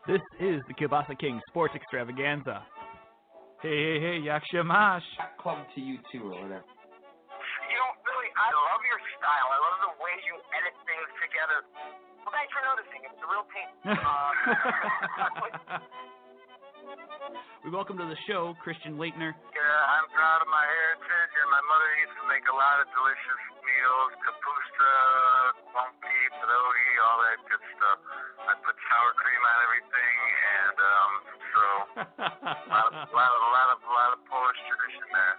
This is the Kielbasa King Sports Extravaganza. Hey, Yakshamash. Club to you too, or whatever. Really, I love your style. I love the way you edit things together. Well, thanks for noticing. It's a real team. We welcome to the show Christian Leitner. Yeah, I'm proud of my heritage, and my mother used to make a lot of delicious meals, kapusta, funky, pierogi, all that good stuff. I put sour cream on everything, and so a lot of Polish tradition there.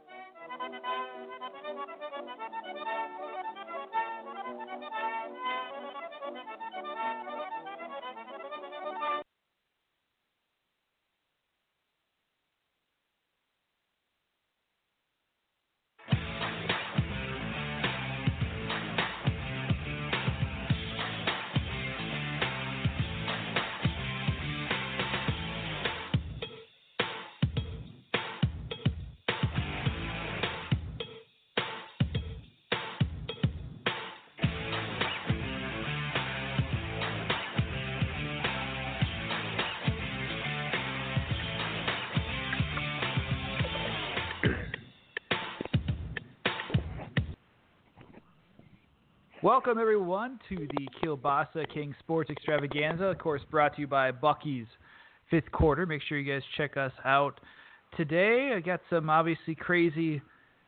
Welcome, everyone, to the Kielbasa King Sports Extravaganza, of course, brought to you by Bucky's Fifth Quarter. Make sure you guys check us out today. I got some obviously crazy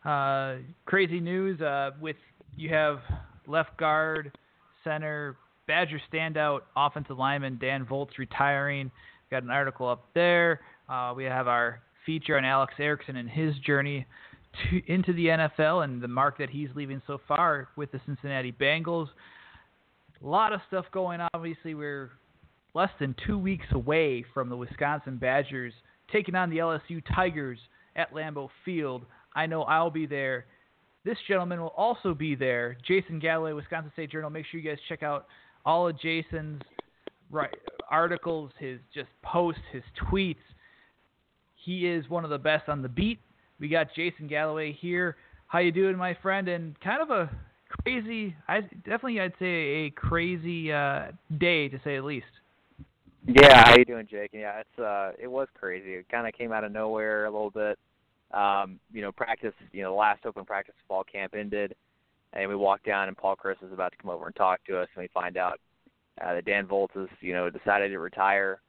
news. You have left guard, center, Badger standout, offensive lineman Dan Volz retiring. Got an article up there. We have our feature on Alex Erickson and his journey into the NFL and the mark that he's leaving so far with the Cincinnati Bengals. A lot of stuff going on. Obviously, we're less than 2 weeks away from the Wisconsin Badgers taking on the LSU Tigers at Lambeau Field. I know I'll be there. This gentleman will also be there. Jason Galloway, Wisconsin State Journal. Make sure you guys check out all of Jason's articles, his just posts, his tweets. He is one of the best on the beat. We got Jason Galloway here. How you doing, my friend? And kind of a crazy, I'd say a crazy day, to say the least. Yeah, how you doing, Jake? Yeah, it was crazy. It kind of came out of nowhere a little bit. Practice, the last open practice of fall camp ended, and we walked down, and Paul Chris was about to come over and talk to us, and we find out that Dan Volz has, decided to retire.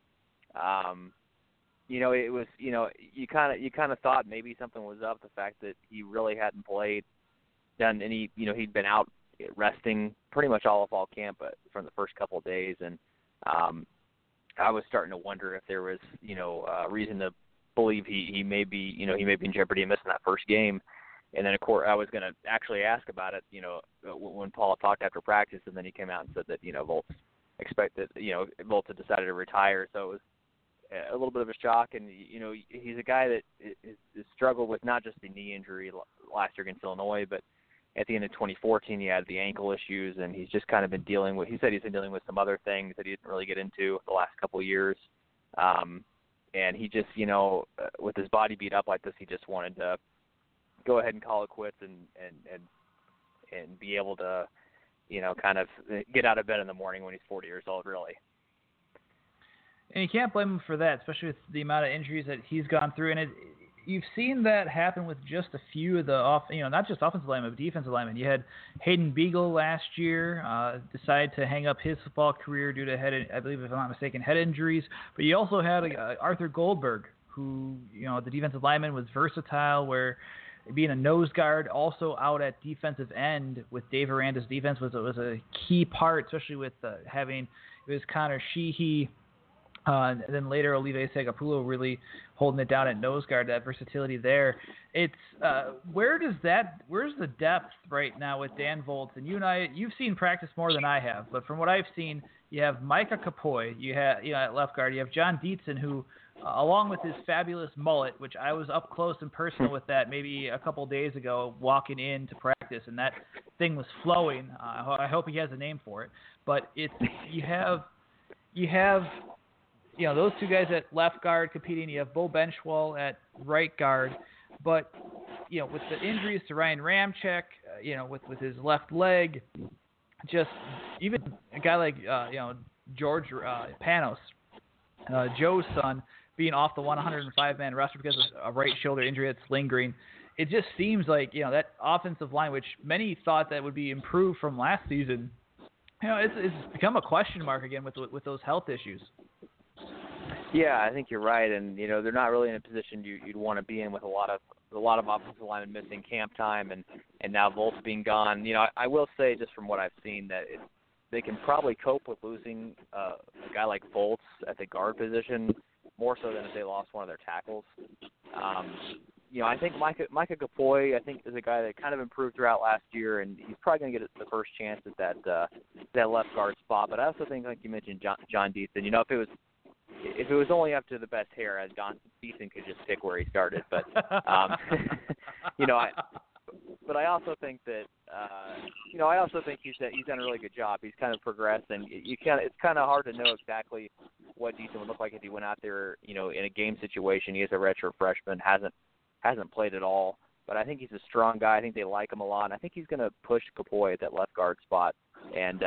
It was, you kind of thought maybe something was up. The fact that he really hadn't done any, he'd been out resting pretty much all of fall camp, but from the first couple of days, and I was starting to wonder if there was, reason to believe he may be in jeopardy of missing that first game. And then, of course, I was going to actually ask about it, when Paul talked after practice, and then he came out and said that, Volz had decided to retire. So it was a little bit of a shock, and he's a guy that is struggled with not just the knee injury last year against Illinois, but at the end of 2014 he had the ankle issues, and he's just kind of been dealing with. He said he's been dealing with some other things that he didn't really get into the last couple of years, and he just with his body beat up like this, he just wanted to go ahead and call it quits and be able to kind of get out of bed in the morning when he's 40 years old, really. And you can't blame him for that, especially with the amount of injuries that he's gone through. And you've seen that happen with just a few of the not just offensive linemen, but defensive linemen. You had Hayden Beagle last year decide to hang up his football career due to I believe, if I'm not mistaken, head injuries. But you also had Arthur Goldberg, who, the defensive lineman, was versatile, where being a nose guard, also out at defensive end with Dave Aranda's defense was a key part, especially with it was Connor Sheehy. And then later, Olive Segapulo really holding it down at nose guard. That versatility there. It's where's the depth right now with Dan Volz? And you and I, you've seen practice more than I have, but from what I've seen, you have Micah Kapoy, you have at left guard, you have John Dietzen, who, along with his fabulous mullet, which I was up close and personal with that maybe a couple days ago, walking into practice, and that thing was flowing. I hope he has a name for it, but you have. Those two guys at left guard competing. You have Bo Benchwall at right guard. But, with the injuries to Ryan Ramczyk, with his left leg, just even a guy like, George Panos, Joe's son being off the 105-man roster because of a right shoulder injury that's lingering. It just seems like, that offensive line, which many thought that would be improved from last season, it's become a question mark again with those health issues. Yeah, I think you're right, and they're not really in a position you'd want to be in with a lot of offensive linemen missing camp time, and now Volt's being gone. I will say just from what I've seen that they can probably cope with losing a guy like Volts at the guard position more so than if they lost one of their tackles. I think Micah Kapoy, is a guy that kind of improved throughout last year, and he's probably going to get the first chance at that left guard spot. But I also think, like you mentioned, John Deason. If it was only up to the best hair, as John Deason could just pick where he started. But but I also think that he's done a really good job. He's kind of progressed, and it's kind of hard to know exactly what Deason would look like if he went out there, in a game situation. He is a redshirt freshman, hasn't played at all, but I think he's a strong guy. I think they like him a lot, and I think he's going to push Kapoy at that left guard spot, and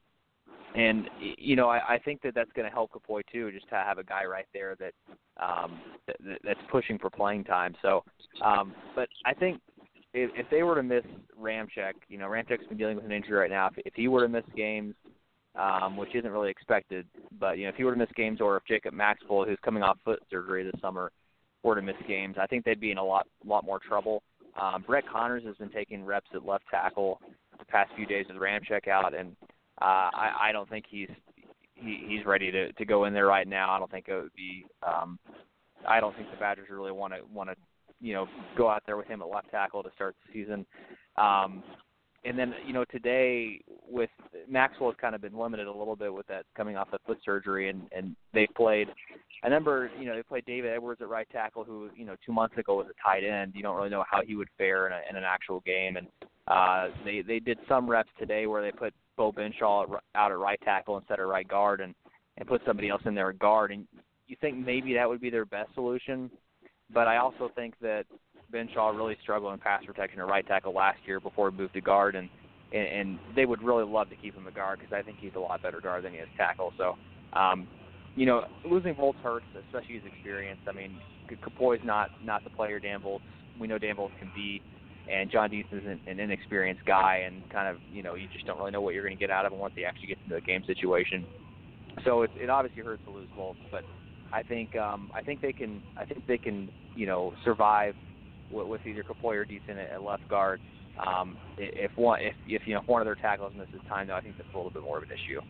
I think that's going to help Kapoy too, just to have a guy right there that's pushing for playing time. So, but I think if they were to miss Ramczyk, Ramczyk's been dealing with an injury right now. If he were to miss games, which isn't really expected, but if he were to miss games, or if Jacob Maxwell, who's coming off foot surgery this summer, were to miss games, I think they'd be in a lot more trouble. Brett Connors has been taking reps at left tackle the past few days with Ramczyk out, and I don't think he's ready to go in there right now. I don't think it would be. I don't think the Badgers really want to go out there with him at left tackle to start the season. And then today with Maxwell has kind of been limited a little bit with that coming off the foot surgery, and they played a number. They played David Edwards at right tackle, who 2 months ago was a tight end. You don't really know how he would fare in an actual game, and they did some reps today where they put Bo Benshaw out at right tackle instead of right guard, and put somebody else in there at guard. And you think maybe that would be their best solution, but I also think that Benshaw really struggled in pass protection at right tackle last year before he moved to guard, and they would really love to keep him a guard because I think he's a lot better guard than he is tackle. So, losing Volts hurts, especially his experience. I mean, Kapoy's not the player Dan Volts. We know Dan Volts can be, and John Deason is an inexperienced guy, and kind of you just don't really know what you're going to get out of him once he actually gets into a game situation. So it obviously hurts to lose Volts, but I think they can survive with either Kapoy or Deason at left guard. If one of their tackles misses time, though, I think that's a little bit more of an issue.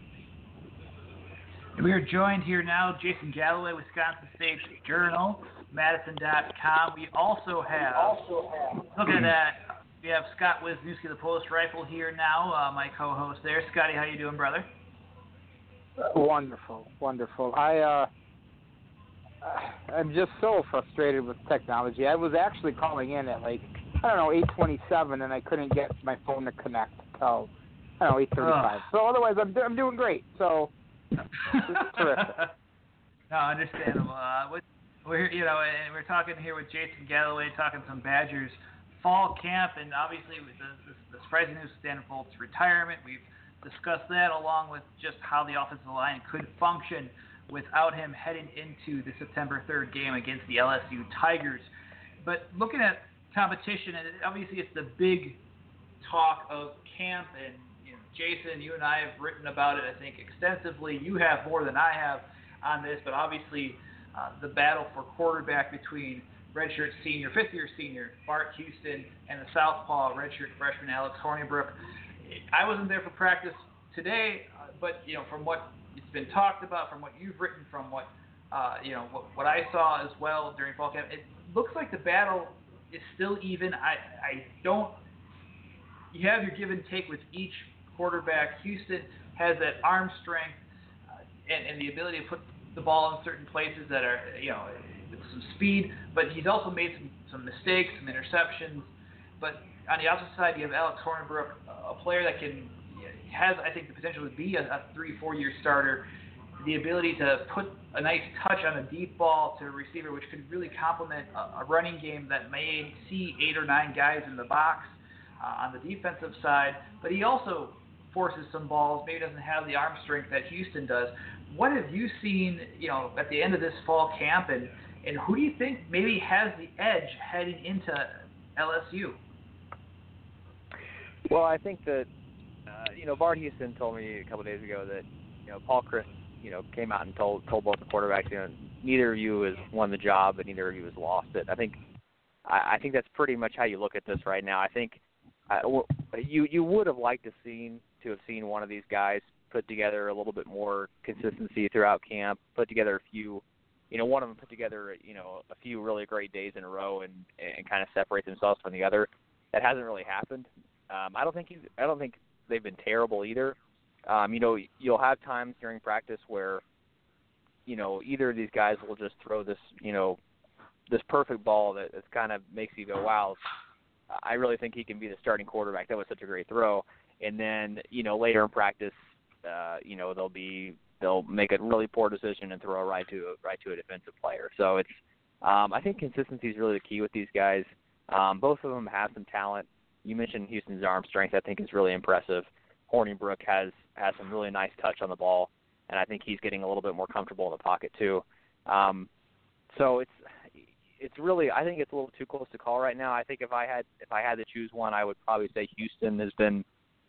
We are joined here now, Jason Galloway, Wisconsin State Journal, Madison.com. We also have, looking at that, we have Scott Wisniewski, the Post Rifle, here now, my co-host there. Scotty, how you doing, brother? Wonderful. I'm just so frustrated with technology. I was actually calling in at 8:27, and I couldn't get my phone to connect until 8:35. So otherwise, I'm doing great. So it's terrific. No, understandable. We're and we're talking here with Jason Galloway, talking some Badgers fall camp, and obviously with the surprising news of Stan Volt's retirement. We've discussed that along with just how the offensive line could function without him heading into the September 3rd game against the LSU Tigers. But looking at competition, and obviously it's the big talk of camp, and Jason, you and I have written about it, I think, extensively. You have more than I have on this, but obviously the battle for quarterback between redshirt senior, fifth-year senior Bart Houston and the southpaw redshirt freshman Alex Hornibrook. I wasn't there for practice today, but from what it's been talked about, from what you've written, from what what I saw as well during fall camp, it looks like the battle is still even. You have your give and take with each quarterback. Houston has that arm strength and the ability to put the ball in certain places that are with some speed, but he's also made some mistakes, some interceptions. But on the opposite side, you have Alex Hornibrook, a player that has, I think, the potential to be a 3-4 year starter, the ability to put a nice touch on a deep ball to a receiver, which could really complement a running game that may see 8 or 9 guys in the box on the defensive side. But he also forces some balls, maybe doesn't have the arm strength that Houston does. what have you seen, at the end of this fall camp, and who do you think maybe has the edge heading into LSU? Well, I think that, Bart Houston told me a couple of days ago that, Paul Chryst, came out and told both the quarterbacks, neither of you has won the job, but neither of you has lost it. I think that's pretty much how you look at this right now. I think you would have liked to have seen one of these guys put together a little bit more consistency throughout camp, put together a few, one of them put together, a few really great days in a row and kind of separate themselves from the other. That hasn't really happened. I don't think they've been terrible either. You'll have times during practice where, either of these guys will just throw this, this perfect ball that kind of makes you go, wow, I really think he can be the starting quarterback. That was such a great throw. And then, later in practice, they'll make a really poor decision and throw right to a defensive player. So it's, I think consistency is really the key with these guys. Both of them have some talent. You mentioned Houston's arm strength. I think is really impressive. Hornibrook has some really nice touch on the ball, and I think he's getting a little bit more comfortable in the pocket too. So it's really, I think it's a little too close to call right now. I think if I had to choose one, I would probably say Houston has been,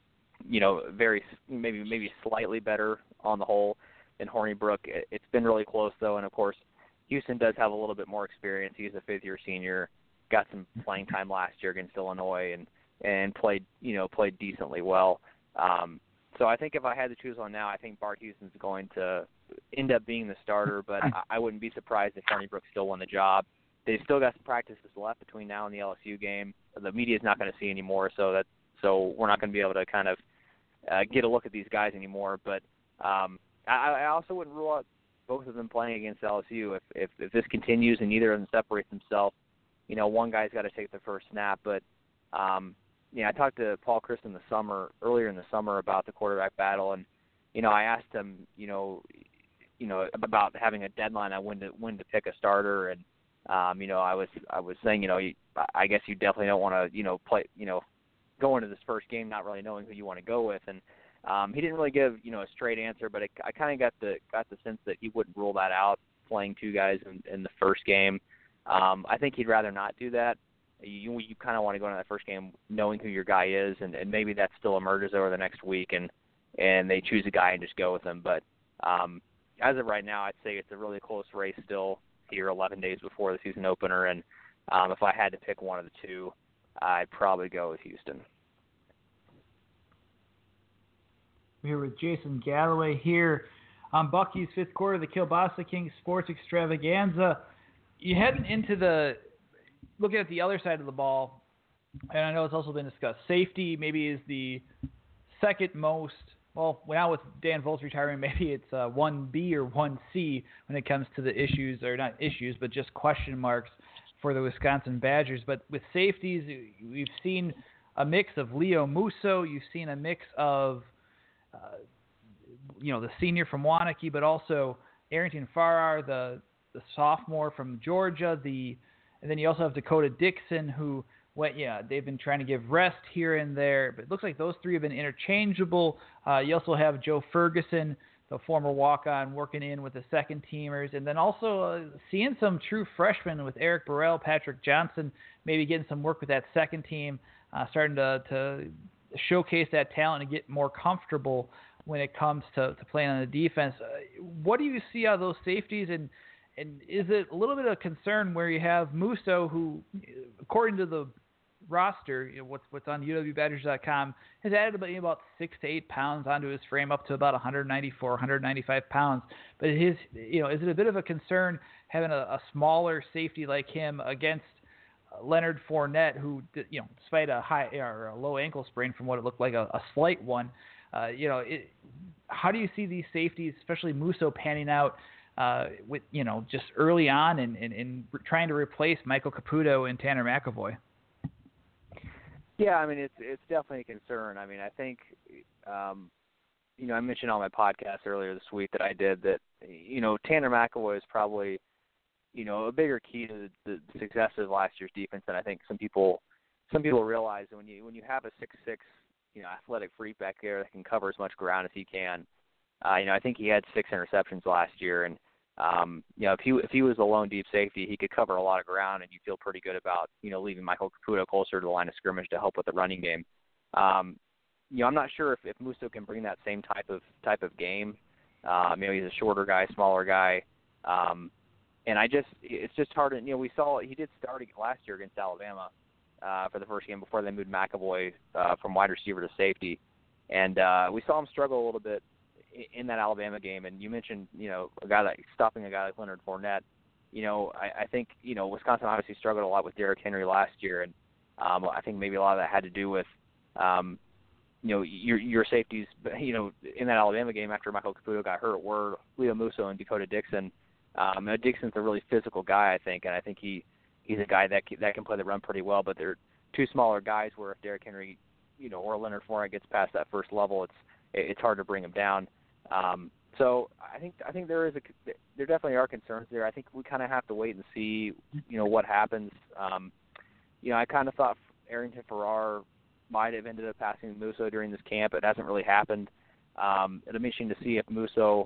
very maybe slightly better on the whole than Hornibrook. It's been really close though, and of course, Houston does have a little bit more experience. He's a fifth-year senior, got some playing time last year against Illinois, and played decently well. So I think if I had to choose one now, I think Bart Houston's going to end up being the starter, but I wouldn't be surprised if Hornibrook still won the job. They've still got some practices left between now and the LSU game. The media's not going to see anymore, so we're not going to be able to kind of get a look at these guys anymore. But I also wouldn't rule out both of them playing against LSU if this continues and neither of them separates themselves. One guy's got to take the first snap, but I talked to Paul Chryst earlier in the summer about the quarterback battle, and I asked him, about having a deadline on when to pick a starter, and I was saying, I guess you definitely don't want to, play, go into this first game not really knowing who you want to go with, and he didn't really give a straight answer, but I kind of got the sense that he wouldn't rule that out, playing two guys in the first game. I think he'd rather not do that. You kind of want to go into that first game knowing who your guy is, and maybe that still emerges over the next week, and they choose a guy and just go with him. But as of right now, I'd say it's a really close race still here 11 days before the season opener, and if I had to pick one of the two, I'd probably go with Houston. We're here with Jason Galloway here on Bucky's Fifth Quarter, the Kielbasa King Sports Extravaganza. You heading into looking at the other side of the ball, and I know it's also been discussed, safety maybe is the second most, well, now with Dan Volt's retiring, maybe it's 1B or 1C when it comes to the issues, or not issues, but just question marks for the Wisconsin Badgers. But with safeties, we've seen a mix of Leo Musso, you've seen a mix of, the senior from Waunakee, but also Arrington Farrar, the sophomore from Georgia, and then you also have Dakota Dixon, who they've been trying to give rest here and there, but it looks like those three have been interchangeable. You also have Joe Ferguson, the former walk-on, working in with the second-teamers, and then also seeing some true freshmen with Eric Burrell, Patrick Johnson, maybe getting some work with that second team, starting to showcase that talent and get more comfortable when it comes to playing on the defense. What do you see out of those safeties, and is it a little bit of concern where you have Musso, who, according to the roster, what's on UWBadgers.com, has added about 6 to 8 pounds onto his frame, up to about 194, 195 pounds. But is it a bit of a concern having a smaller safety like him against Leonard Fournette, who, despite a high or a low ankle sprain from what it looked like, a slight one, how do you see these safeties, especially Musso, panning out with just early on and trying to replace Michael Caputo and Tanner McAvoy? Yeah, I mean it's definitely a concern. I mean, I think I mentioned on my podcast earlier this week that I did that Tanner McAvoy is probably a bigger key to the success of last year's defense than I think some people realize. When you have a 6'6", athletic freak back there that can cover as much ground as he can, I think he had 6 interceptions last year, and if he was the lone deep safety, he could cover a lot of ground, and you feel pretty good about leaving Michael Caputo closer to the line of scrimmage to help with the running game. I'm not sure if Musso can bring that same type of game. He's a shorter guy, smaller guy, and it's just hard. We saw he did start last year against Alabama for the first game before they moved McAvoy from wide receiver to safety, and we saw him struggle a little bit in that Alabama game. And you mentioned stopping a guy like Leonard Fournette. I think Wisconsin obviously struggled a lot with Derrick Henry last year, and I think maybe a lot of that had to do with your safeties, in that Alabama game after Michael Caputo got hurt were Leo Musso and Dakota Dixon. Dixon's a really physical guy, I think, and I think he's a guy that can play the run pretty well. But they're two smaller guys where if Derrick Henry, or Leonard Fournette gets past that first level, it's hard to bring him down. So I think there definitely are concerns there. I think we kind of have to wait and see, what happens. I kind of thought Arrington Farrar might have ended up passing Musso during this camp. It hasn't really happened. It'll be interesting to see if Musso,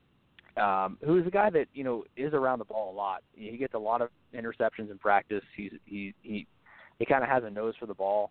who is a guy that is around the ball a lot. He gets a lot of interceptions in practice. He kind of has a nose for the ball.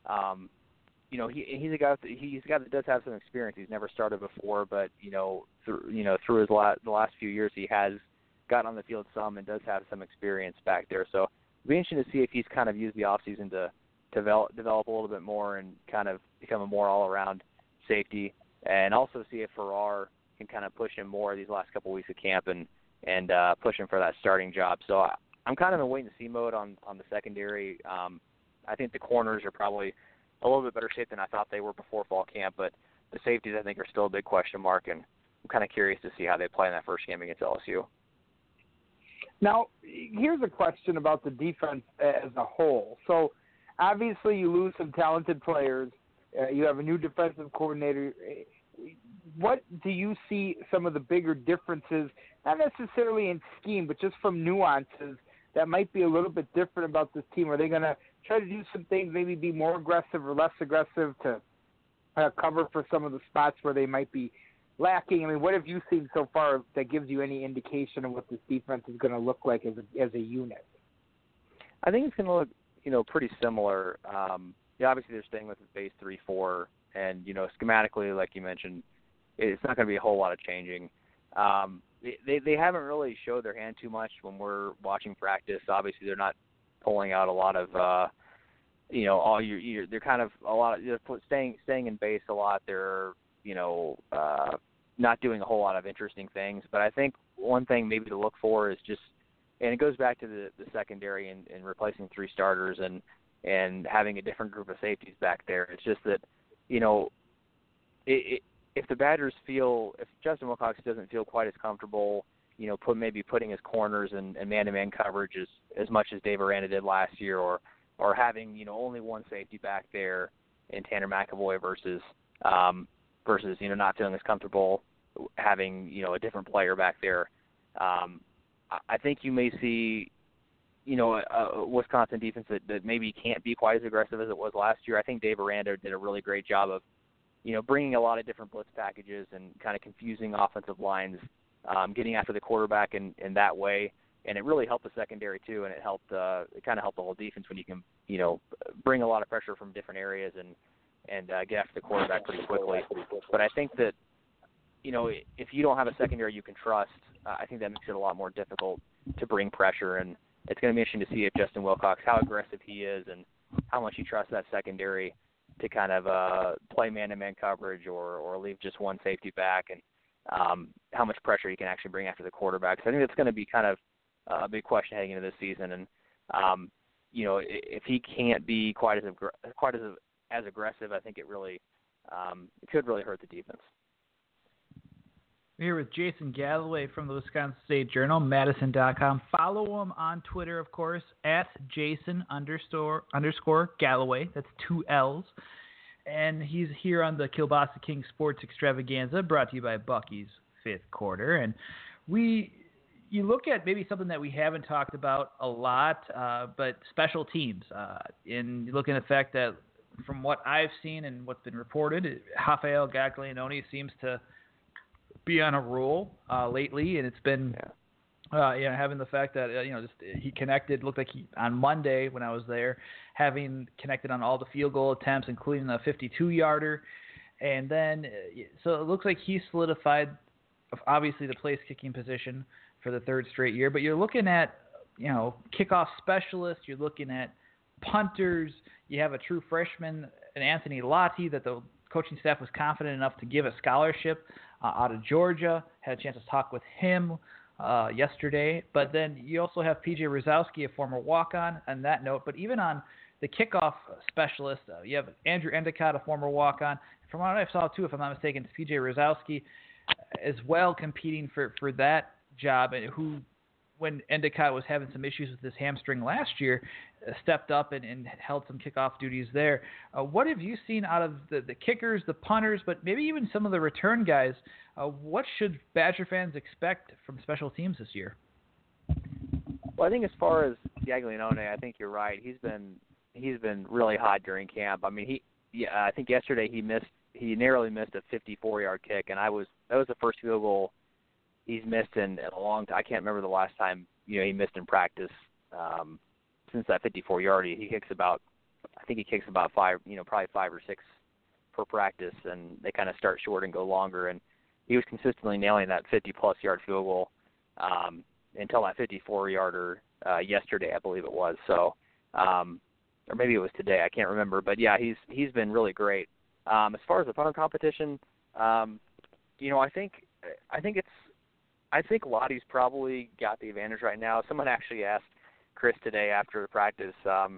He's a guy that does have some experience. He's never started before, but through the last few years, he has gotten on the field some and does have some experience back there. So it'll be interesting to see if he's kind of used the offseason to develop a little bit more and kind of become a more all-around safety, and also see if Farrar can kind of push him more these last couple of weeks of camp and push him for that starting job. So I'm kind of in wait-and-see mode on the secondary. I think the corners are probably a little bit better shape than I thought they were before fall camp, but the safeties I think are still a big question mark, and I'm kind of curious to see how they play in that first game against LSU. Now, here's a question about the defense as a whole. So, obviously, you lose some talented players. You have a new defensive coordinator. What do you see some of the bigger differences, not necessarily in scheme, but just from nuances that might be a little bit different about this team? Are they going to try to do some things, maybe be more aggressive or less aggressive to cover for some of the spots where they might be lacking? I mean, what have you seen so far that gives you any indication of what this defense is going to look like as a unit? I think it's going to look, pretty similar. Obviously they're staying with the base 3-4, and schematically, like you mentioned, it's not going to be a whole lot of changing. They haven't really showed their hand too much when we're watching practice. Obviously, they're not pulling out a lot of, all year. They're kind of staying in base a lot. They're, not doing a whole lot of interesting things. But I think one thing maybe to look for is just, and it goes back to the secondary and replacing 3 starters and having a different group of safeties back there. It's just that, if the Badgers if Justin Wilcox doesn't feel quite as comfortable, putting his corners and man-to-man coverage as much as Dave Aranda did last year, or having, only one safety back there in Tanner McAvoy versus not feeling as comfortable having, a different player back there. I think you may see, a Wisconsin defense that maybe can't be quite as aggressive as it was last year. I think Dave Aranda did a really great job of, bringing a lot of different blitz packages and kind of confusing offensive lines, getting after the quarterback in that way. And it really helped the secondary too, and it kind of helped the whole defense when you can, bring a lot of pressure from different areas and get after the quarterback pretty quickly. But I think that, if you don't have a secondary you can trust, I think that makes it a lot more difficult to bring pressure. And it's going to be interesting to see if Justin Wilcox, how aggressive he is and how much he trusts that secondary to kind of play man-to-man coverage or leave just one safety back, and how much pressure he can actually bring after the quarterback. So I think that's going to be kind of a big question heading into this season. And, if he can't be quite as aggressive, I think it could really hurt the defense. We're here with Jason Galloway from the Wisconsin State Journal, Madison.com. Follow him on Twitter, of course, at Jason_Galloway. That's 2 L's. And he's here on the Kielbasa King Sports Extravaganza, brought to you by Bucky's Fifth Quarter. And you look at maybe something that we haven't talked about a lot, but special teams. And you look at the fact that from what I've seen and what's been reported, Rafael Gaglianone seems to be on a roll lately, and it's been having the fact that just he connected. Looked like he on Monday when I was there, having connected on all the field goal attempts, including the 52-yarder, and then so it looks like he solidified obviously the place kicking position for the third straight year. But you're looking at kickoff specialists. You're looking at punters. You have a true freshman, an Anthony Lotti, that the coaching staff was confident enough to give a scholarship out of Georgia. Had a chance to talk with him yesterday. But then you also have P.J. Rosowski, a former walk-on, on that note. But even on the kickoff specialist, you have Andrew Endicott, a former walk-on. From what I saw, too, if I'm not mistaken, it's P.J. Rosowski as well competing for that job, and who, when Endicott was having some issues with his hamstring last year, stepped up and held some kickoff duties there. What have you seen out of the kickers, the punters, but maybe even some of the return guys? What should Badger fans expect from special teams this year? Well, I think as far as Gaglianone, I think you're right. He's been really hot during camp. I mean, I think yesterday he narrowly missed a 54-yard kick, and that was the first field goal he's missed in a long time. I can't remember the last time he missed in practice since that 54-yard. He kicks about 5, probably 5 or 6 per practice, and they kind of start short and go longer. And he was consistently nailing that 50-plus yard field goal until that 54-yarder yesterday, I believe it was. So, or maybe it was today, I can't remember. But yeah, he's been really great. As far as the punter competition, I think Lottie's probably got the advantage right now. Someone actually asked Chris today after the practice,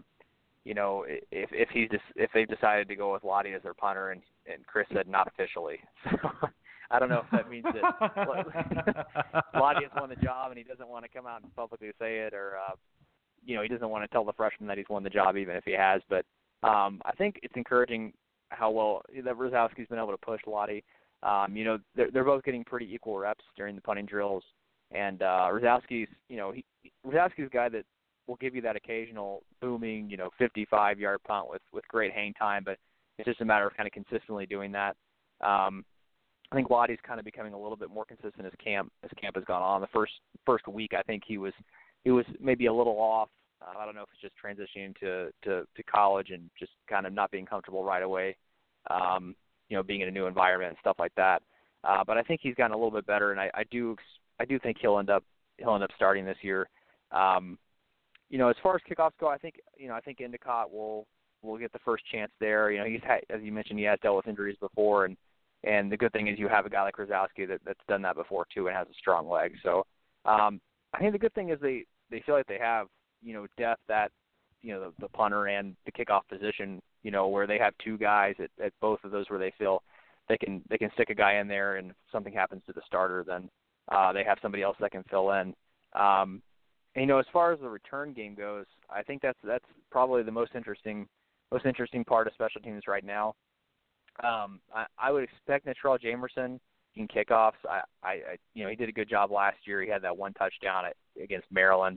if they've decided to go with Lottie as their punter, and Chris said not officially. So I don't know if that means that Lottie has won the job and he doesn't want to come out and publicly say it, or he doesn't want to tell the freshman that he's won the job even if he has. But I think it's encouraging how well that Rosowski's been able to push Lotti. They're both getting pretty equal reps during the punting drills, and Rosowski's a guy that will give you that occasional booming, 55-yard punt with great hang time, but it's just a matter of kind of consistently doing that. I think Lottie's kind of becoming a little bit more consistent as camp has gone on. The first week, I think he was maybe a little off. I don't know if it's just transitioning to college and just kind of not being comfortable right away. Being in a new environment and stuff like that. But I think he's gotten a little bit better, and I do think he'll end up starting this year. As far as kickoffs go, I think Endicott will get the first chance there. He's had, as you mentioned, he has dealt with injuries before, and the good thing is you have a guy like Rosowski that's done that before too and has a strong leg. So I think the good thing is they feel like they have depth at the punter and the kickoff position, where they have two guys at both of those where they feel they can stick a guy in there, and if something happens to the starter, then they have somebody else that can fill in. As far as the return game goes, I think that's probably the most interesting part of special teams right now. I would expect Natrell Jamerson in kickoffs. He did a good job last year. He had that one touchdown against Maryland.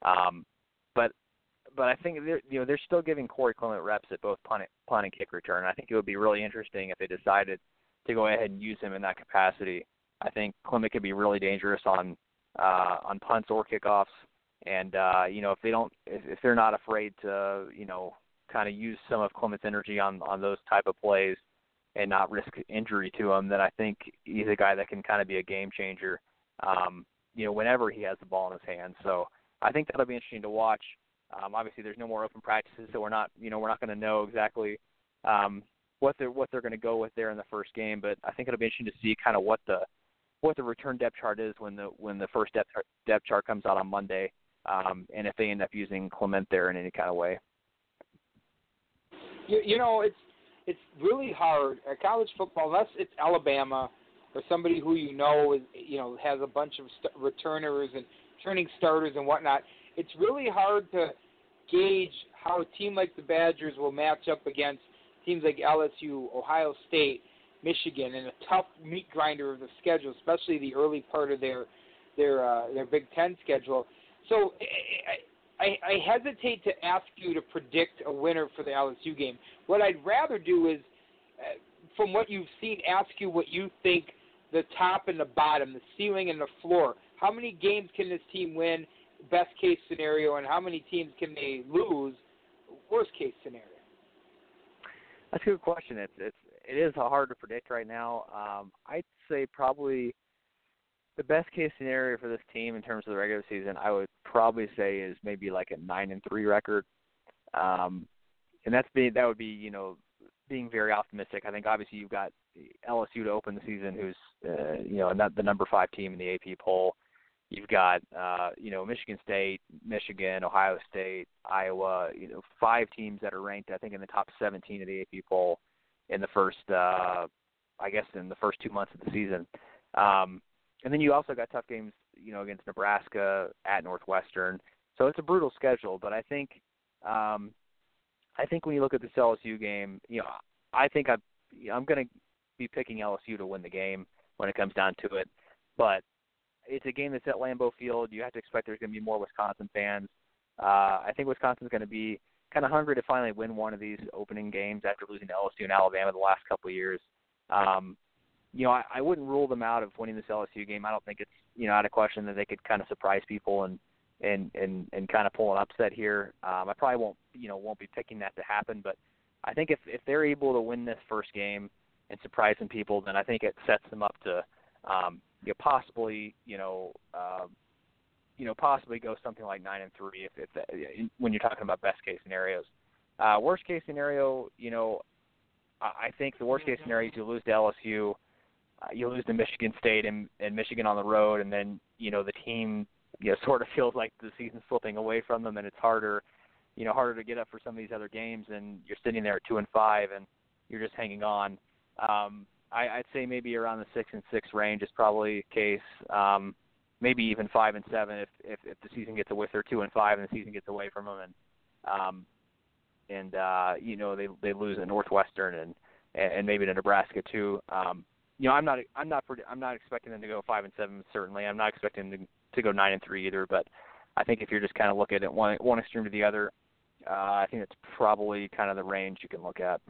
But I think they're still giving Corey Clement reps at both punt and kick return. I think it would be really interesting if they decided to go ahead and use him in that capacity. I think Clement could be really dangerous on punts or kickoffs. And if they're not afraid to kind of use some of Clement's energy on those type of plays and not risk injury to him, then I think he's a guy that can kind of be a game changer. Whenever he has the ball in his hands. So I think that'll be interesting to watch. Obviously, there's no more open practices, so we're not going to know exactly what they're going to go with there in the first game. But I think it'll be interesting to see kind of what the return depth chart is when the first depth chart comes out on Monday, and if they end up using Clement there in any kind of way. It's really hard at college football, unless it's Alabama or somebody who is has a bunch of returners and returning starters and whatnot. It's really hard to gauge how a team like the Badgers will match up against teams like LSU, Ohio State, Michigan, and a tough meat grinder of the schedule, especially the early part of their Big Ten schedule. So I hesitate to ask you to predict a winner for the LSU game. What I'd rather do is, from what you've seen, ask you what you think the top and the bottom, the ceiling and the floor. How many games can this team win, best case scenario, and how many teams can they lose, worst case scenario? That's a good question. It is hard to predict right now. I'd say probably the best case scenario for this team in terms of the regular season, I would probably say is maybe like a 9-3 record. And that would be, being very optimistic. I think obviously you've got LSU to open the season, who's not the number 5 team in the AP poll. You've got Michigan State, Michigan, Ohio State, Iowa. 5 teams that are ranked, I think, in the top 17 of the AP poll in the first, in the first 2 months of the season. And then you also got tough games, against Nebraska, at Northwestern. So it's a brutal schedule, but I think when you look at this LSU game, I think I'm going to be picking LSU to win the game when it comes down to it. But it's a game that's at Lambeau Field. You have to expect there's going to be more Wisconsin fans. I think Wisconsin's going to be kind of hungry to finally win one of these opening games after losing to LSU and Alabama the last couple of years. I wouldn't rule them out of winning this LSU game. I don't think it's out of question that they could kind of surprise people and kind of pull an upset here. I probably won't be picking that to happen, but I think if they're able to win this first game and surprise some people, then I think it sets them up to possibly go something like 9-3 when you're talking about best case scenarios. Worst case scenario, I think the worst case scenario is you lose to LSU, you lose to Michigan State and Michigan on the road, and then the team sort of feels like the season's slipping away from them, and it's harder to get up for some of these other games, and you're sitting there at 2-5 and you're just hanging on. I'd say maybe around the 6-6 range is probably the case. Maybe even 5-7 if the season gets away, or 2-5 and the season gets away from them, and they lose at Northwestern and maybe to Nebraska too. I'm not expecting them to go 5-7. Certainly, I'm not expecting them to go 9-3 either. But I think if you're just kind of looking at one extreme to the other, I think it's probably kind of the range you can look at.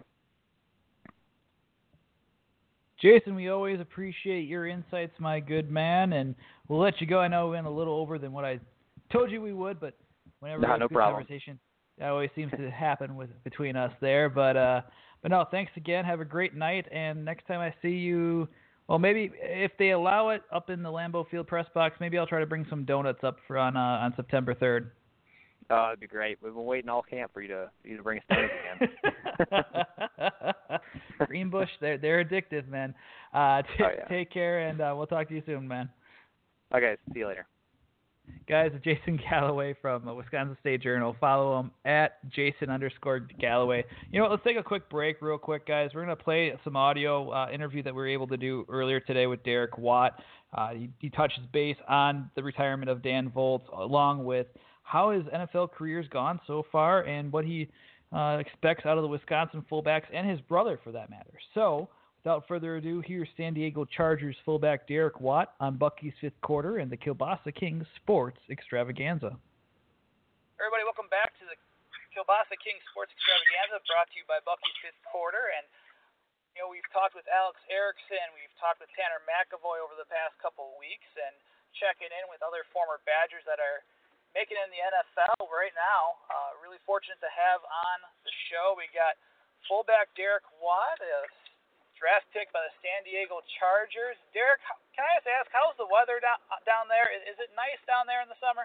Jason, we always appreciate your insights, my good man, and we'll let you go. I know we went a little over than what I told you we would, but whenever we have a good conversation, that always seems to happen between us there. But no, thanks again. Have a great night, and next time I see you, well, maybe if they allow it up in the Lambeau Field press box, maybe I'll try to bring some donuts up on September 3rd. Oh, that'd be great. We've been waiting all camp for you to bring us donuts again. Greenbush, they're addictive, man. Take care, and we'll talk to you soon, man. Okay, see you later. Guys, Jason Galloway from the Wisconsin State Journal. Follow him at Jason_Galloway. Let's take a quick break real quick, guys. We're going to play some audio interview that we were able to do earlier today with Derek Watt. He touches base on the retirement of Dan Volz, along with how his NFL career's gone so far and what he expects out of the Wisconsin fullbacks and his brother, for that matter. So, without further ado, here's San Diego Chargers fullback Derek Watt on Bucky's Fifth Quarter and the Kielbasa Kings Sports Extravaganza. Everybody, welcome back to the Kielbasa Kings Sports Extravaganza, brought to you by Bucky's Fifth Quarter. And we've talked with Alex Erickson, we've talked with Tanner McAvoy over the past couple of weeks, and checking in with other former Badgers that are making it in the NFL right now. Really fortunate to have on the show. We got fullback Derek Watt, a draft pick by the San Diego Chargers. Derek, can I just ask, how's the weather down there? Is it nice down there in the summer?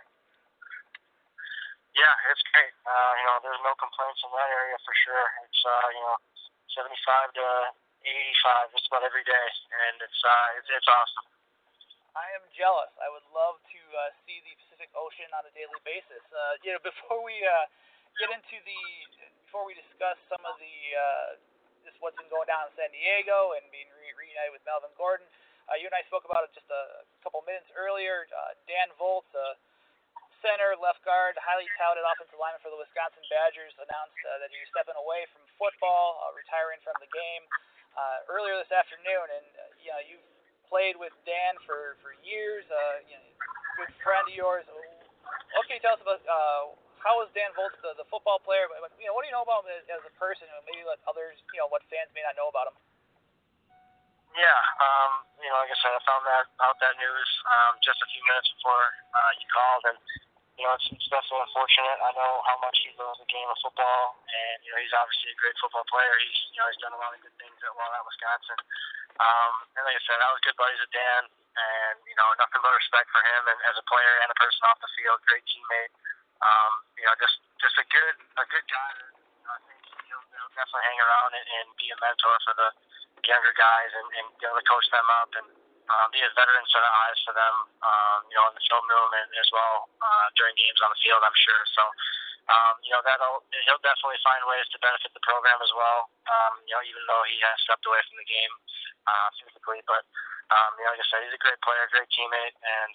Yeah, it's great. There's no complaints in that area for sure. It's 75 to 85 just about every day, and it's awesome. I am jealous. I would love to see the Pacific Ocean on a daily basis. Before we before we discuss some of the just what's been going down in San Diego and being reunited with Melvin Gordon, you and I spoke about it just a couple minutes earlier. Dan Volz, center, left guard, highly touted offensive lineman for the Wisconsin Badgers, announced that he was stepping away from football, retiring from the game earlier this afternoon. And you've played with Dan for years, good friend of yours. What can you tell us about how was Dan Volz the football player? But what do you know about him as a person? Maybe let others, what fans may not know about him. Yeah, like I said, I found that news just a few minutes before you called, and it's definitely unfortunate. I know how much he loves the game of football, and he's obviously a great football player. He's done a lot of good things while at Wisconsin. And like I said, I was good buddies with Dan, and nothing but respect for him, and as a player and a person off the field, great teammate. Just a good guy. I think he'll definitely hang around and be a mentor for the younger guys, and be able to coach them up and be a veteran set of eyes for them, in the film room and as well during games on the field, I'm sure. So, he'll definitely find ways to benefit the program as well. Even though he has stepped away from the game physically, but like I said, he's a great player, great teammate, and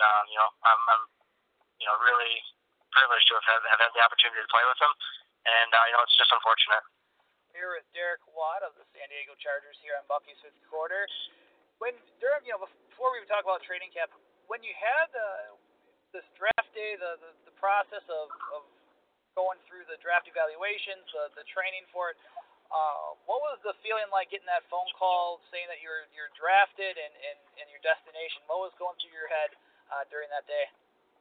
I'm really privileged to have had the opportunity to play with him, and it's just unfortunate. Here with Derek Watt of the San Diego Chargers here on Bucky's Fifth Quarter. Before we talk about training camp, when you had this draft day, the process of going through the draft evaluations, the training for it, what was the feeling like getting that phone call saying that you're drafted and your destination? What was going through your head during that day?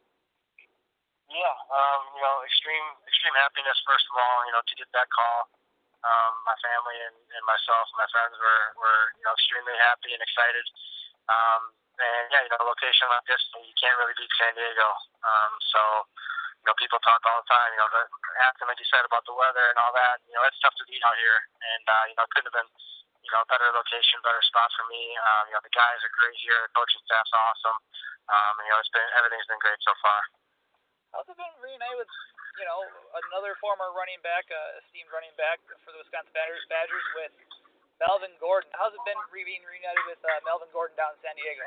Yeah, extreme happiness first of all, to get that call. My family and myself and my friends were extremely happy and excited. And yeah, location like this, you can't really beat San Diego. So people talk all the time, after like you said about the weather and all that, it's tough to beat out here. And it couldn't have been a better location, better spot for me. The guys are great here, the coaching staff's awesome. Everything's been great so far. How's it been reunited with another former running back, esteemed running back for the Wisconsin Badgers with Melvin Gordon? How's it been being reunited with Melvin Gordon down in San Diego?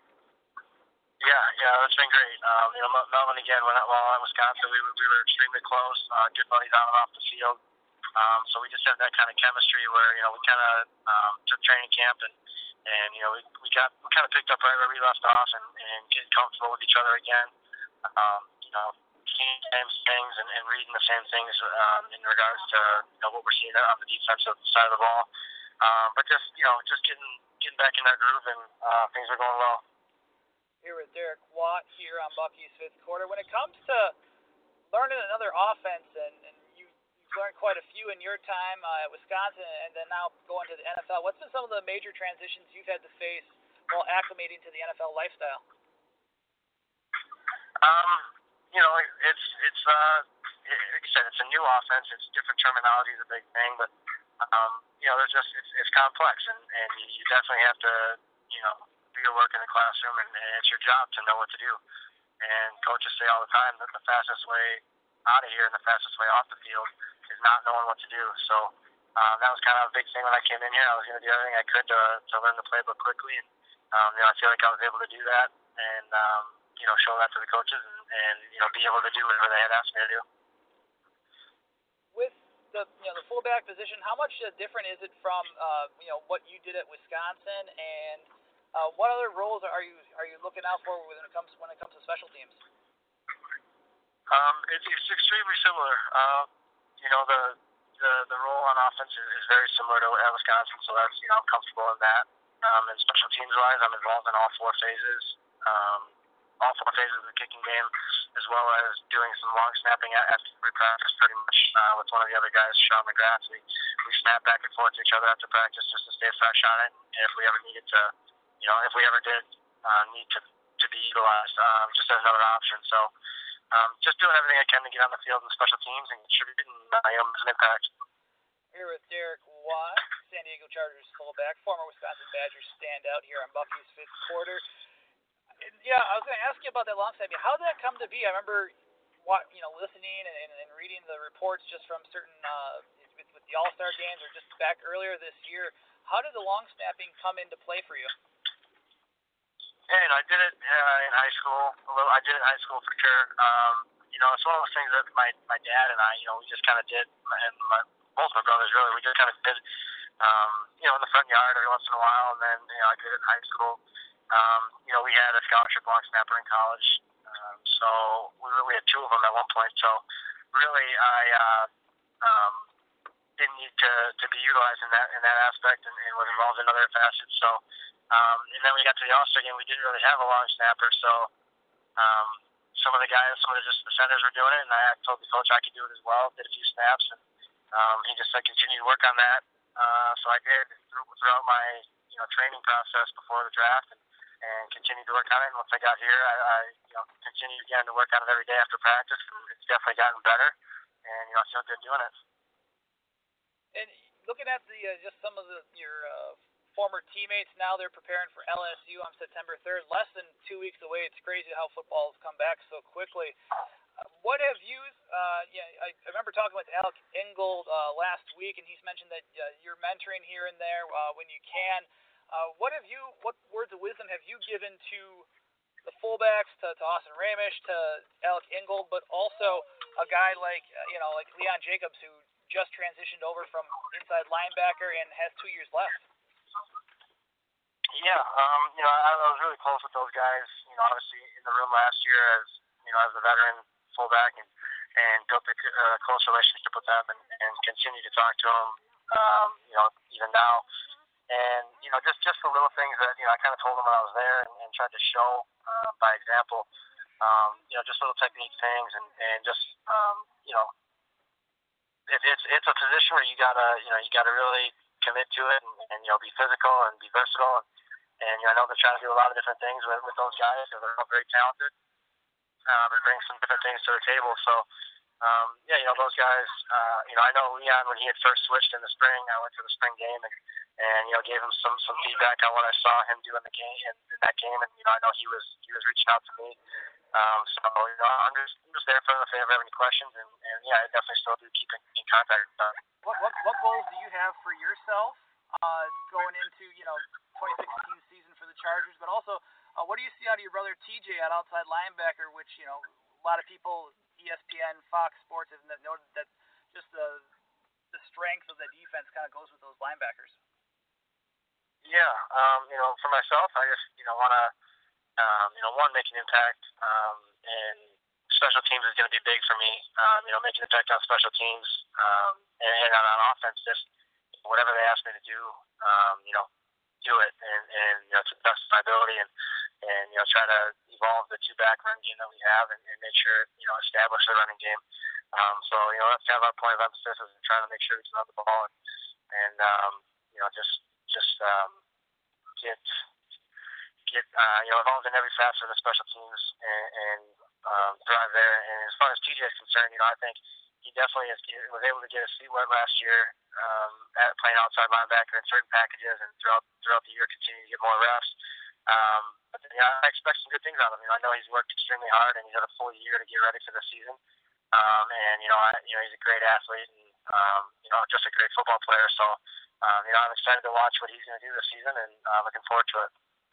Yeah, it's been great. Melvin again, while at Wisconsin, we were extremely close, good buddies on and off the field. So we just had that kind of chemistry where we kind of took training camp and we kind of picked up right where we left off and getting comfortable with each other again. Seeing the same things and reading the same things in regards to what we're seeing on the defensive side of the ball. But just getting back in that groove and things are going well. Here with Derek Watt here on Bucky's Fifth Quarter. When it comes to learning another offense, and you've learned quite a few in your time at Wisconsin, and then now going to the NFL, what's been some of the major transitions you've had to face while acclimating to the NFL lifestyle? It's like you said, it's a new offense. It's different terminology is a big thing, but it's complex, and you definitely have to do your work in the classroom, and it's your job to know what to do. And coaches say all the time that the fastest way out of here and the fastest way off the field is not knowing what to do. So that was kind of a big thing when I came in here. I was going to do everything I could to learn the playbook quickly, and I feel like I was able to do that, and show that to the coaches, and be able to do whatever they had asked me to do. With the fullback position, how much different is it from what you did at Wisconsin, and what other roles are you looking out for when it comes to special teams? It's extremely similar. The role on offense is very similar to at Wisconsin, so that's I'm comfortable in that. And special teams wise, I'm involved in all four phases of the kicking game, as well as doing some long snapping after we practice pretty much with one of the other guys, Sean McGrath. We snap back and forth to each other after practice just to stay fresh on it. And if we ever needed to, if we ever did need to be utilized, just as another option. So just doing everything I can to get on the field in special teams and contribute and make an impact. Here with Derek Watt, San Diego Chargers fullback, former Wisconsin Badgers standout here on Bucky's Fifth Quarter. Yeah, I was going to ask you about that long snapping. How did that come to be? I remember, listening and reading the reports just from certain with the All-Star games or just back earlier this year. How did the long snapping come into play for you? Yeah, I did it in high school. I did it in high school for sure. It's one of those things that my dad and I, we just kind of did, and both my brothers really, we just kind of did, in the front yard every once in a while, and then I did it in high school. We had a scholarship long snapper in college, so we had two of them at one point. So really, didn't need to be utilized in that aspect and was involved in other facets. So, and then we got to the All-Star game. We didn't really have a long snapper, so some of the centers were doing it, and I told the coach I could do it as well. Did a few snaps, and he just said continue to work on that. So I did throughout my training process before the draft, and continued to work on it. And once I got here, I continued again to work on it every day after practice. It's definitely gotten better, and I feel good doing it. And looking at the just some of your former teammates now, they're preparing for LSU on September 3rd. Less than 2 weeks away. It's crazy how football has come back so quickly. What have you? I remember talking with Alec Ingold last week, and he's mentioned that you're mentoring here and there when you can. What words of wisdom have you given to the fullbacks, to Austin Ramish, to Alec Ingold, but also a guy like Leon Jacobs, who just transitioned over from inside linebacker and has 2 years left? Yeah, I was really close with those guys. Obviously in the room last year as a veteran fullback, and built a close relationship with them, and continue to talk to them, even now. And just the little things that I kind of told them when I was there, and tried to show by example. Just little technique things, and just it's a position where you gotta really commit to it, and be physical and be versatile, and I know they're trying to do a lot of different things with those guys, because they're all very talented, and bring some different things to the table. So those guys, I know Leon, when he had first switched in the spring, I went to the spring game and gave him some feedback on what I saw him do in the game, in that game, and I know he was reaching out to me. So I'm just there for them if they ever have any questions, and I definitely still do keep in contact with them. What goals do you have for yourself going into 2016 season for the Chargers, but also what do you see out of your brother TJ at outside linebacker, which a lot of people, ESPN, Fox Sports, have noted that just the strength of the defense kind of goes with those linebackers. Yeah, for myself, I just want to make an impact, and special teams is going to be big for me. Making an impact on special teams, and on offense, just whatever they ask me to do, do it, and to the best of my ability, and try to evolve the two-back run game that we have, and make sure establish the running game. So that's kind of our point of emphasis, is trying to make sure we can run the ball, and just get involved in every facet of the special teams, and thrive there. And as far as TJ is concerned, I think he definitely was able to get his feet wet last year, at playing outside linebacker in certain packages, and throughout the year continue to get more reps. But I expect some good things out of him. I know he's worked extremely hard, and he's had a full year to get ready for the season. And he's a great athlete, and just a great football player. So I'm excited to watch what he's going to do this season, and looking forward to it.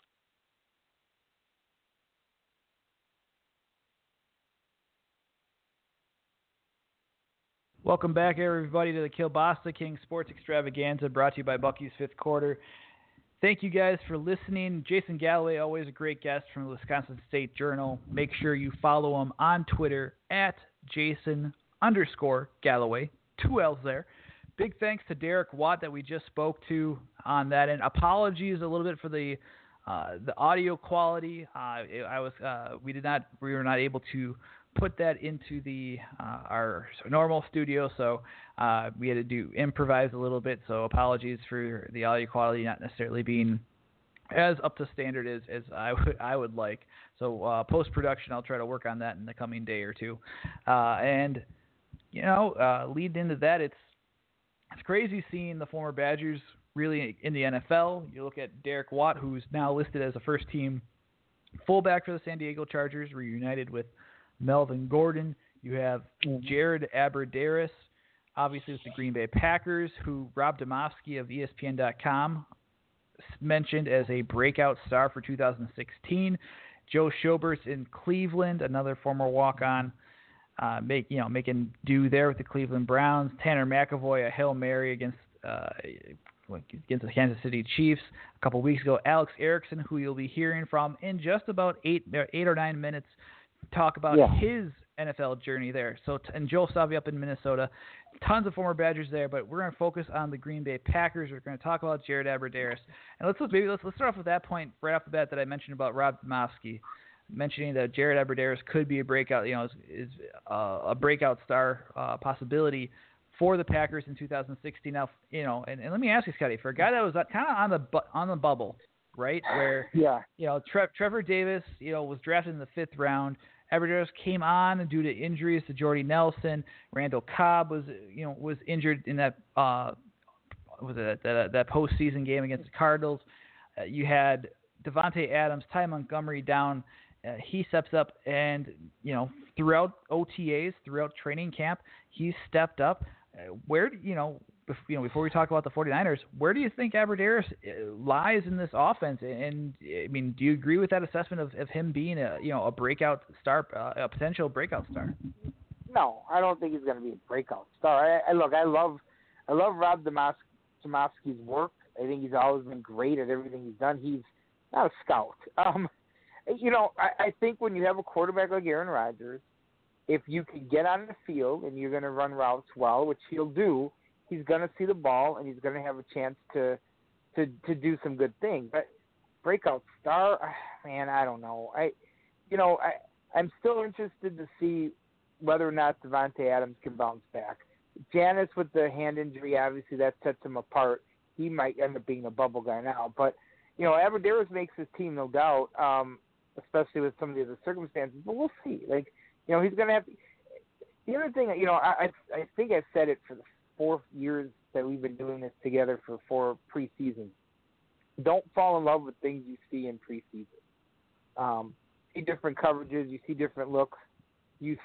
Welcome back, everybody, to the Kielbasa King Sports Extravaganza, brought to you by Bucky's Fifth Quarter. Thank you guys for listening. Jason Galloway, always a great guest from the Wisconsin State Journal. Make sure you follow him on Twitter at Jason_Galloway. 2 L's there. Big thanks to Derek Watt that we just spoke to on that end. Apologies a little bit for the audio quality. We were not able to put that into our normal studio, so we had to improvise a little bit. So apologies for the audio quality not necessarily being as up to standard as I would like. So post-production, I'll try to work on that in the coming day or two. And leading into that, it's crazy seeing the former Badgers really in the NFL. You look at Derek Watt, who's now listed as a first-team fullback for the San Diego Chargers, reunited with Melvin Gordon. You have Jared Abbrederis, obviously with the Green Bay Packers, who Rob Demovsky of ESPN.com mentioned as a breakout star for 2016. Joe Schobert's in Cleveland, another former walk-on, making do there with the Cleveland Browns. Tanner McEvoy, a Hail Mary against the Kansas City Chiefs a couple weeks ago. Alex Erickson, who you'll be hearing from in just about 8 or 9 minutes, talk about his NFL journey there. So and Joel Savvy up in Minnesota, tons of former Badgers there, but we're going to focus on the Green Bay Packers. We're going to talk about Jared Abbrederis, and let's start off with that point right off the bat that I mentioned about Rob Demovsky, mentioning that Jared Abbrederis could be a breakout, is a breakout star possibility for the Packers in 2016. Now, and let me ask you, Scotty, for a guy that was kind of on the bubble, right, where Trevor Davis, was drafted in the 5th round. Abbrederis came on due to injuries to Jordy Nelson. Randall Cobb was injured in that that postseason game against the Cardinals. You had Devontae Adams, Ty Montgomery down. He steps up, and throughout OTAs, throughout training camp, he stepped up. Before we talk about the 49ers, where do you think Abbrederis lies in this offense? And I mean, do you agree with that assessment of him being a breakout star, a potential breakout star? No, I don't think he's going to be a breakout star. I love Rob Demovsky's work. I think he's always been great at everything he's done. He's not a scout. I think when you have a quarterback like Aaron Rodgers, if you can get on the field and you're going to run routes well, which he'll do, he's going to see the ball and he's going to have a chance to do some good things. But breakout star, man, I don't know. I'm still interested to see whether or not Devontae Adams can bounce back. Janis with the hand injury, obviously that sets him apart. He might end up being a bubble guy now, but Abbrederis makes his team, no doubt, especially with some of the other circumstances. But we'll see. He's going to have. The other thing, I think I've said it for the 4 years that we've been doing this together for 4 preseasons. Don't fall in love with things you see in preseason. See different coverages, you see different looks, you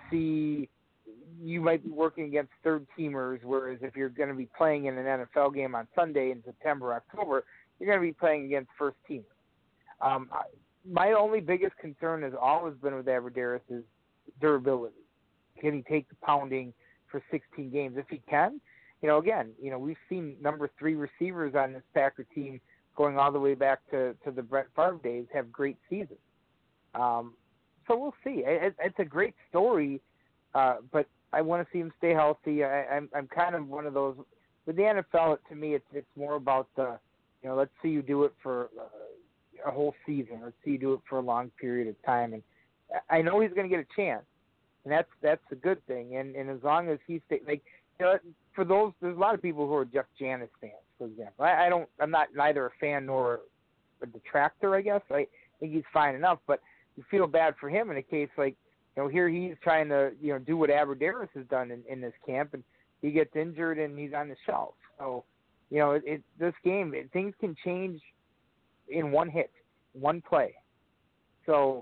might be working against third teamers, whereas if you're going to be playing in an NFL game on Sunday in September, October, you're going to be playing against first teamers. My only biggest concern has always been with Abbrederis is durability. Can he take the pounding for 16 games? If he can, we've seen number 3 receivers on this Packer team going all the way back to the Brett Favre days have great seasons. So we'll see. It's a great story, but I want to see him stay healthy. I'm kind of one of those. With the NFL, to me, it's more about let's see you do it for a whole season. Let's see you do it for a long period of time. And I know he's going to get a chance, and that's a good thing. And as long as he stays, for those, there's a lot of people who are Jeff Janis fans, for example. I'm not neither a fan nor a detractor, I guess. I think he's fine enough, but you feel bad for him in a case like, here he's trying to, do what Abbrederis has done in this camp, and he gets injured and he's on the shelf. So, this game, things can change in one hit, one play. So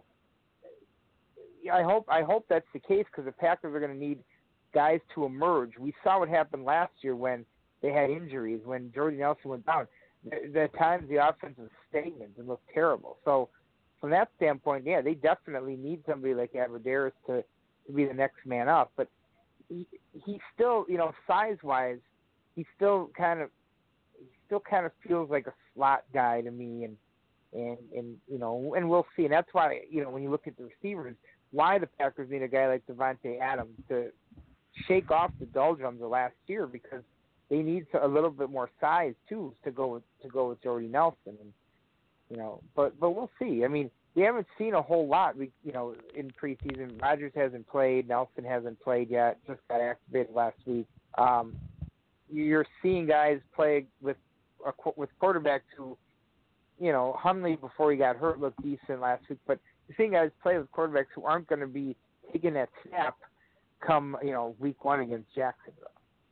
I hope that's the case, because the Packers are going to need guys to emerge. We saw what happened last year when they had injuries, when Jordy Nelson went down. At times the offense was stagnant and looked terrible. So from that standpoint, yeah, they definitely need somebody like Abbrederis to be the next man up. But he still, size-wise, he still kind of feels like a slot guy to me, and we'll see. And that's why, when you look at the receivers, why the Packers need a guy like Devontae Adams to shake off the doldrums of last year, because they need a little bit more size too to go with Jordy Nelson, and but we'll see. I mean, we haven't seen a whole lot. In preseason, Rodgers hasn't played, Nelson hasn't played yet. Just got activated last week. You're seeing guys play with quarterbacks who, Hundley before he got hurt looked decent last week, but you're seeing guys play with quarterbacks who aren't going to be taking that snap come, week 1 against Jacksonville.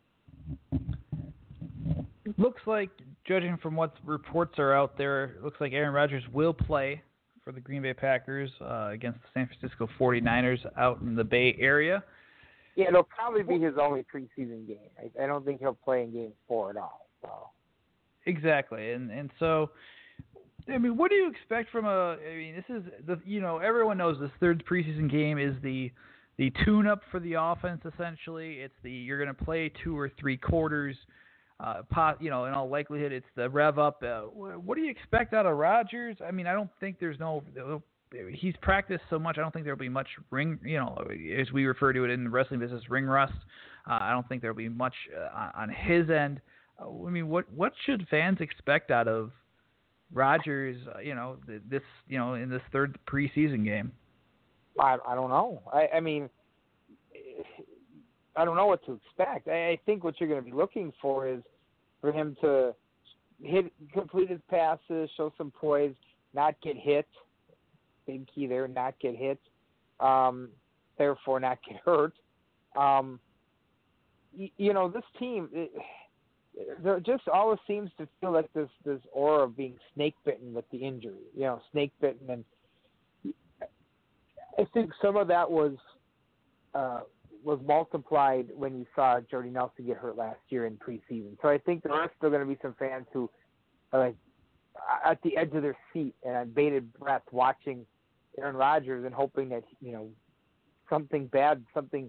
Looks like, judging from what reports are out there, looks like Aaron Rodgers will play for the Green Bay Packers against the San Francisco 49ers out in the Bay Area. Yeah, it'll probably be his only preseason game. I don't think he'll play in game 4 at all. So. Exactly, and so, I mean, what do you expect from this is everyone knows this third preseason game is the tune-up for the offense. Essentially, it's you're going to play 2 or 3 quarters. In all likelihood, it's the rev up. What do you expect out of Rodgers? I mean, I don't think there's no he's practiced so much. I don't think there'll be much ring, as we refer to it in the wrestling business, ring rust. I don't think there'll be much on his end. I mean, what should fans expect out of Rogers? This in this third preseason game. I don't know. I mean, I don't know what to expect. I think what you're going to be looking for is for him to complete his passes, show some poise, not get hit. Big key there, not get hit. Therefore, not get hurt. This team, there just always seems to feel like this aura of being snake bitten with the injury. Snake bitten, and I think some of that was multiplied when you saw Jordy Nelson get hurt last year in preseason. So I think there are still going to be some fans who are like at the edge of their seat and on bated breath watching Aaron Rodgers and hoping that something bad, something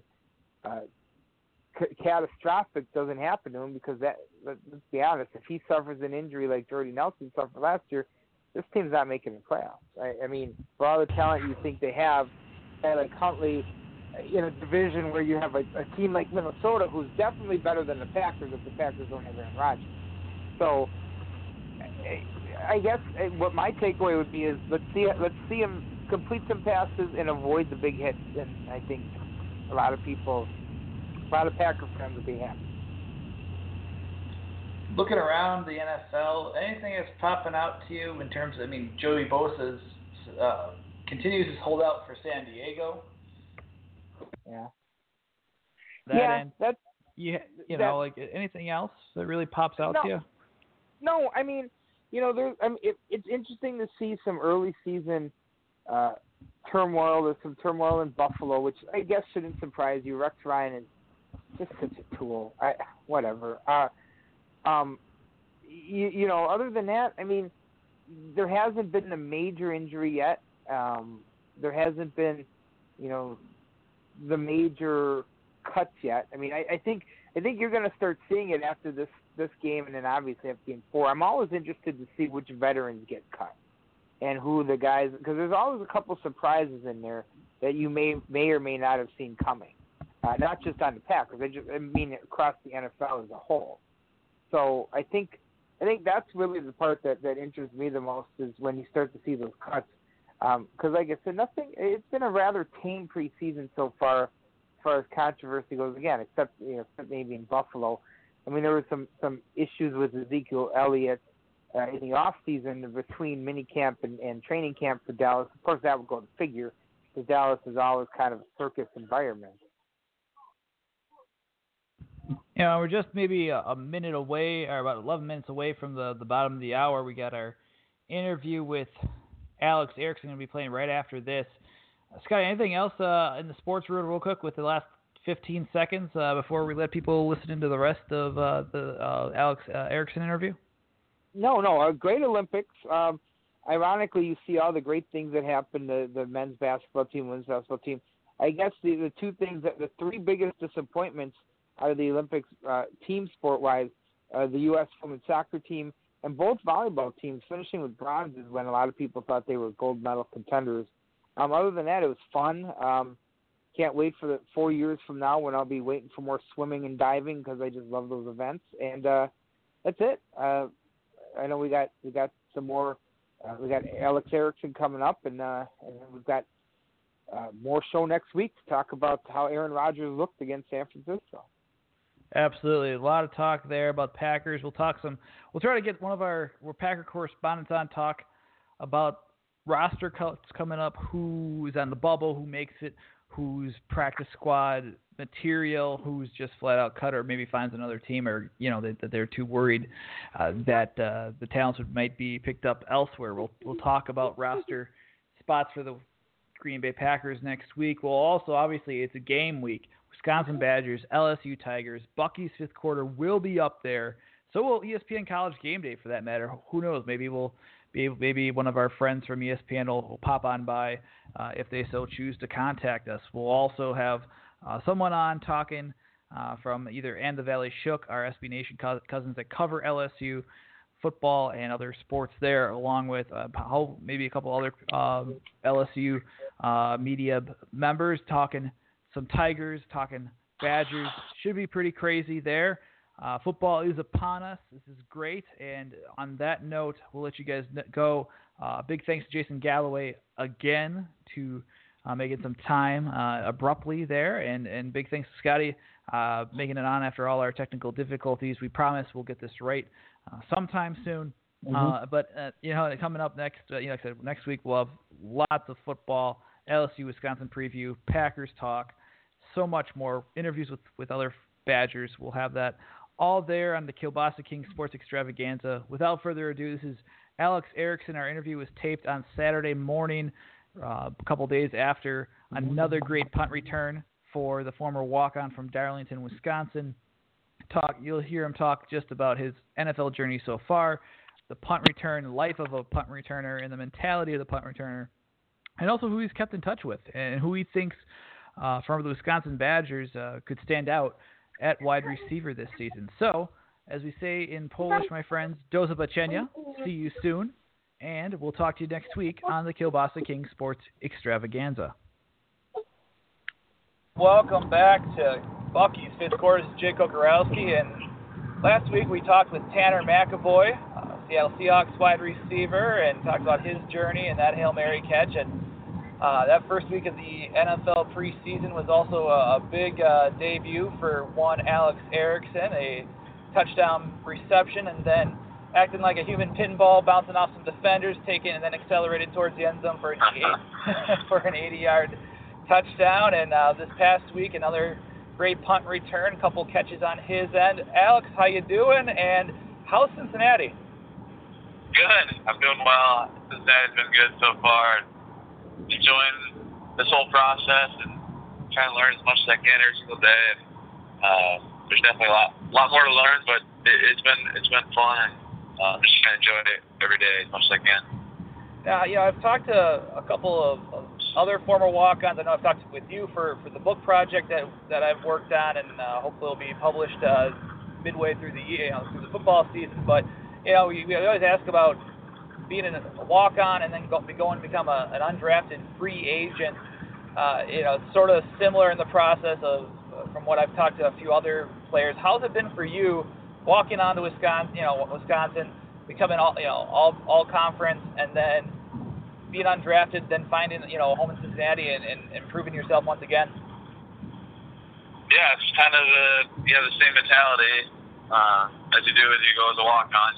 catastrophic doesn't happen to him, because let's be honest, if he suffers an injury like Jordy Nelson suffered last year, this team's not making the playoffs. I mean, for all the talent you think they have, and like Huntley, in a division where you have a team like Minnesota who's definitely better than the Packers if the Packers don't have Aaron Rodgers. So I guess what my takeaway would be is let's see him complete some passes and avoid the big hits, and I think a lot of Packer fans would be happy. Looking around the NFL, anything that's popping out to you in terms of, Joey Bosa's continues his holdout for San Diego. Yeah. That's anything else that really pops out to you? No, it's interesting to see some early season turmoil. There's some turmoil in Buffalo, which I guess shouldn't surprise you. Rex Ryan is just such a tool. Whatever. Other than that, there hasn't been a major injury yet. There hasn't been, the major cuts yet. I think you're going to start seeing it after this game, and then obviously after Game 4. I'm always interested to see which veterans get cut and who the guys, because there's always a couple surprises in there that you may or may not have seen coming. Not just on the Packers, across the NFL as a whole. So I think that's really the part that interests me the most, is when you start to see those cuts. Because like I said, it's been a rather tame preseason so far as far as controversy goes, again, except maybe in Buffalo. There were some issues with Ezekiel Elliott in the off season between minicamp and training camp for Dallas. Of course, that would go to figure, because Dallas is always kind of a circus environment. We're just maybe a minute away, or about 11 minutes away from the bottom of the hour. We got our interview with Alex Erickson going to be playing right after this. Scott, anything else in the sports world real quick with the last 15 seconds before we let people listen into the rest of the Alex Erickson interview? No. Great Olympics. Ironically, you see all the great things that happened to the men's basketball team, women's basketball team. I guess the two things, the three biggest disappointments out of the Olympics, team sport-wise, the U.S. women's soccer team and both volleyball teams finishing with bronzes when a lot of people thought they were gold medal contenders. Other than that, it was fun. Can't wait for the 4 years from now when I'll be waiting for more swimming and diving, because I just love those events. And that's it. I know we got some more. We got Alex Erickson coming up, and we've got more show next week to talk about how Aaron Rodgers looked against San Francisco. Absolutely. A lot of talk there about Packers. We'll try to get one of our Packer correspondents on, talk about roster cuts coming up, who's on the bubble, who makes it, who's practice squad material, who's just flat out cut, or maybe finds another team, or that they're too worried that the talents might be picked up elsewhere. We'll talk about roster spots for the Green Bay Packers next week. Well, also, obviously, it's a game week. Wisconsin Badgers, LSU Tigers, Bucky's fifth quarter will be up there. So will ESPN College Game Day, for that matter. Who knows? Maybe maybe one of our friends from ESPN will pop on by if they so choose to contact us. We'll also have someone on talking from either And the Valley Shook, our SB Nation cousins that cover LSU. football and other sports there, along with maybe a couple other LSU media members, talking some Tigers, talking Badgers. Should be pretty crazy there. Football is upon us. This is great. And on that note, we'll let you guys go. Big thanks to Jason Galloway again to making some time abruptly there. And big thanks to Scotty making it on after all our technical difficulties. We promise we'll get this right sometime soon. But coming up next, like I said, next week we'll have lots of football, LSU, Wisconsin preview, Packers talk, so much more, interviews with other Badgers. We'll have that all there on the Kielbasa King Sports Extravaganza. Without further ado, this is Alex Erickson. Our interview was taped on Saturday morning, a couple days after another great punt return for the former walk-on from Darlington, Wisconsin. You'll hear him talk just about his NFL journey so far, the punt return, life of a punt returner, and the mentality of the punt returner, and also who he's kept in touch with and who he thinks from the Wisconsin Badgers could stand out at wide receiver this season. So, as we say in Polish, my friends, do zobaczenia. See you soon, and we'll talk to you next week on the Kielbasa King Sports Extravaganza. Welcome back to Bucky's Fifth Quarters. Jake Kokorowski, and last week we talked with Tanner McAvoy, Seattle Seahawks wide receiver, and talked about his journey and that Hail Mary catch. And that first week of the NFL preseason was also a big debut for one Alex Erickson, a touchdown reception, and then acting like a human pinball, bouncing off some defenders, taking and then accelerated towards the end zone for an 80-yard touchdown. And this past week, another great punt return, a couple catches on his end. Alex, how you doing? And how's Cincinnati? Good. I'm doing well. Cincinnati's been good so far. Enjoying this whole process and trying to learn as much as I can every single day. And, there's definitely a lot more to learn, but it's been fun. And I'm just trying to enjoy it every day as much as I can. Now, I've talked to a couple of other former walk-ons. I know I've talked with you for the book project that I've worked on, and hopefully it'll be published midway through the year, through the football season. But we always ask about being a walk-on and then going to become an undrafted free agent. It's sort of similar in the process of from what I've talked to a few other players. How's it been for you walking on to Wisconsin, becoming all conference, and then being undrafted, then finding a home in Cincinnati and proving yourself once again? Yeah, it's kind of the same mentality as you do as you go as a walk-on.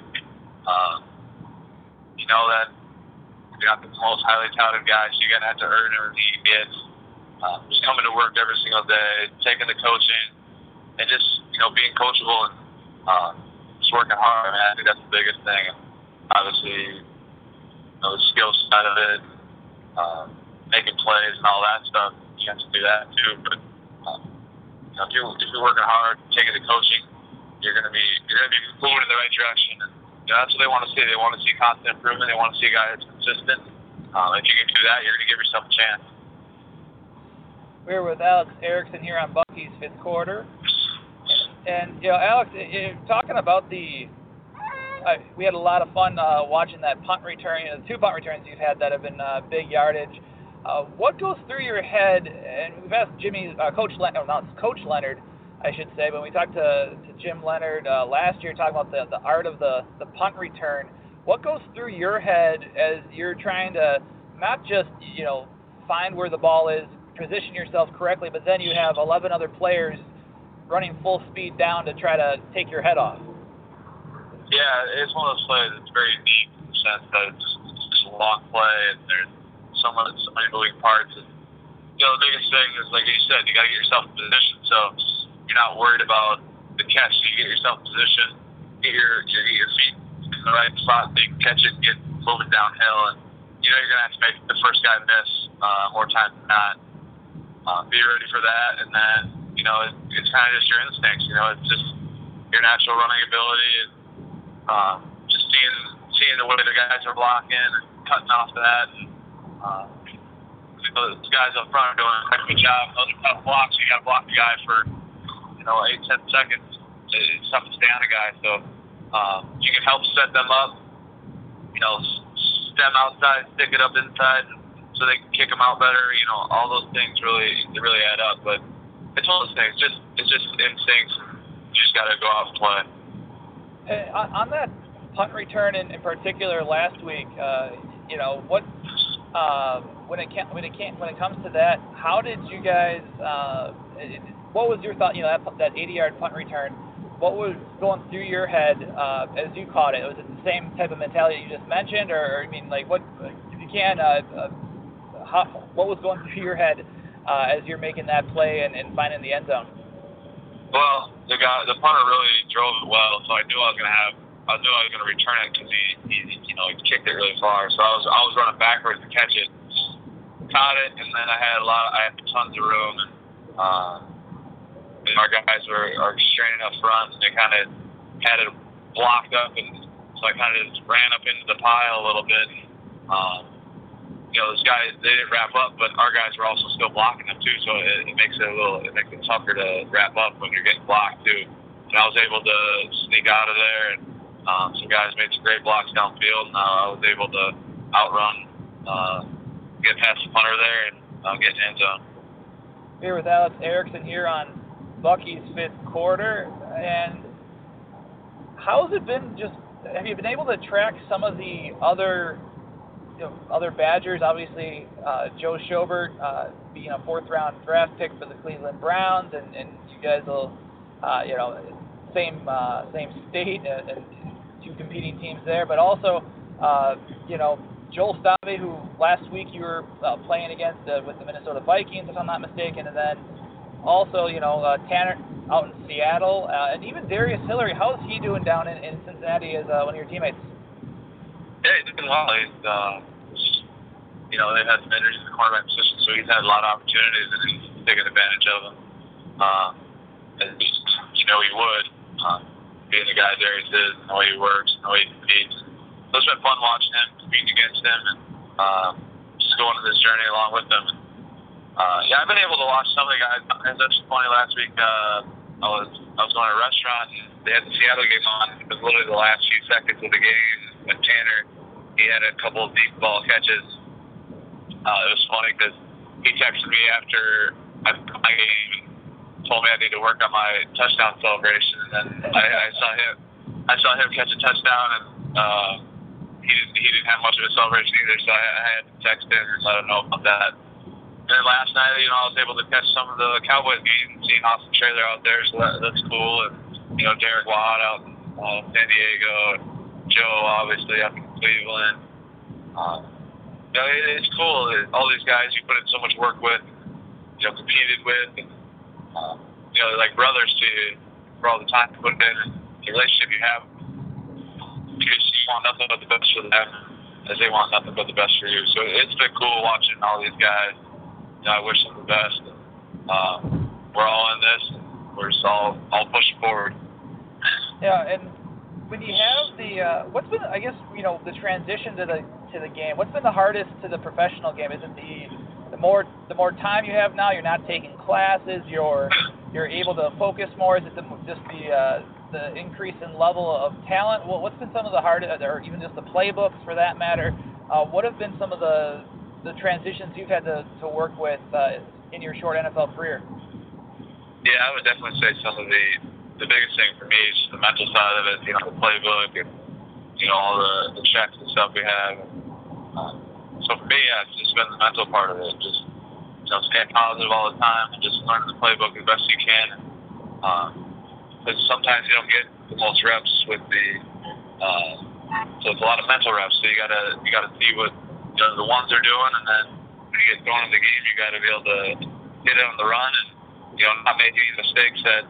You know that you're not the most highly touted guy, so you're going to have to earn everything you get. Just coming to work every single day, taking the coaching, and just, being coachable and just working hard. I mean, I think that's the biggest thing. And obviously, the skill side of it, making plays and all that stuff, you have to do that too. But if you're working hard, taking the coaching, you're going to be moving in the right direction. And that's what they want to see. They want to see constant improvement. They want to see a guy that's consistent. If you can do that, you're going to give yourself a chance. We're with Alex Erickson here on Bucky's Fifth Quarter. And, Alex, talking about we had a lot of fun watching that punt return, the two punt returns you've had that have been big yardage. What goes through your head? And we've asked Coach Leonard, I should say, but we talked to Jim Leonard last year talking about the art of the punt return. What goes through your head as you're trying to not just, find where the ball is, position yourself correctly, but then you have 11 other players running full speed down to try to take your head off? Yeah, it's one of those plays that's very unique in the sense that it's just a long play and there's so many moving parts. And, the biggest thing is, like you said, you got to get yourself in position. So you're not worried about the catch. You get yourself in position, get your feet in the right spot, so you can catch it and get moving downhill. And you're going to have to make the first guy miss more times than not. Be ready for that, and then it's kind of just your instincts. It's just your natural running ability, and just seeing the way the guys are blocking and cutting off that. And the guys up front are doing a good job. Those are tough blocks. You got to block the guy for 8-10 seconds. It's tough to stay on a guy. So You can help set them up. You know, stem outside, stick it up inside, so they can kick them out better. You know, all those things really add up. But it's one of those things. It's just instincts. You just got to go out and play. On that punt return in particular last week, you know, what when it comes to that, how did you guys? What was your thought? You know, that 80-yard punt return. What was going through your head as you caught it? Was it the same type of mentality you just mentioned, or I mean, like, what if you can? What was going through your head as you're making that play and finding the end zone? Well, the punter really drove it well, so I knew I was gonna return it because he kicked it really far. So I was running backwards to catch it, caught it, and then I had tons of room, and our guys were straining up front, and they kind of had it blocked up, and so I kind of just ran up into the pile a little bit. You know, those guys, they didn't wrap up, but our guys were also still blocking them too, so it makes it tougher to wrap up when you're getting blocked too. And I was able to sneak out of there, and some guys made some great blocks downfield, and I was able to outrun, get past the punter there, and get in the end zone. Here with Alex Erickson here on Bucky's fifth quarter, and how has it been? Have you been able to track some of the other Badgers? Obviously, Joe Schobert being a fourth-round draft pick for the Cleveland Browns, and you guys will, same state and two competing teams there, but also, Joel Stave, who last week you were playing against with the Minnesota Vikings, if I'm not mistaken, and then also, Tanner out in Seattle, and even Darius Hillary. How's he doing down in Cincinnati as one of your teammates? Yeah, he's doing well. They've had some injuries in the cornerback position, so he's had a lot of opportunities, and he's taking advantage of them. As he would, being the guy Darius is, and the way he works, and the way he competes. So it's been fun watching him, competing against him, and just going on this journey along with him. I've been able to watch some of the guys. It was actually funny last week. I was going to a restaurant, and they had the Seattle game on. It was literally the last few seconds of the game, and Tanner, he had a couple of deep ball catches. It was funny because he texted me after my game and told me I need to work on my touchdown celebration, and then I saw him catch a touchdown, and he didn't have much of a celebration either, so I had to text him and let him know about that. And then last night, I was able to catch some of the Cowboys games, seeing Austin Traylor out there, so that's cool. And Derek Watt out in San Diego, and Joe obviously up in Cleveland. It's cool. All these guys you put in so much work with, competed with, and like brothers to you for all the time you put in, and the relationship you have. You want nothing but the best for them, as they want nothing but the best for you. So it's been cool watching all these guys. I wish them the best. We're all in this. We're just all pushing forward. Yeah, and when you have the what's been, I guess, the transition to the game? What's been the hardest to the professional game? Is it the more time you have now? You're not taking classes. You're able to focus more. Is it just the increase in level of talent? Well, what's been some of the hardest, or even just the playbooks for that matter? What have been some of the transitions you've had to work with in your short NFL career? Yeah, I would definitely say some of the biggest thing for me is just the mental side of it, the playbook and, all the checks and stuff we have. So for me, it's just been the mental part of it, just, staying positive all the time and just learning the playbook as best you can. Because sometimes you don't get the most reps with so it's a lot of mental reps, so you gotta see what the ones are doing, and then when you get thrown in the game, you got to be able to hit it on the run and not make any mistakes that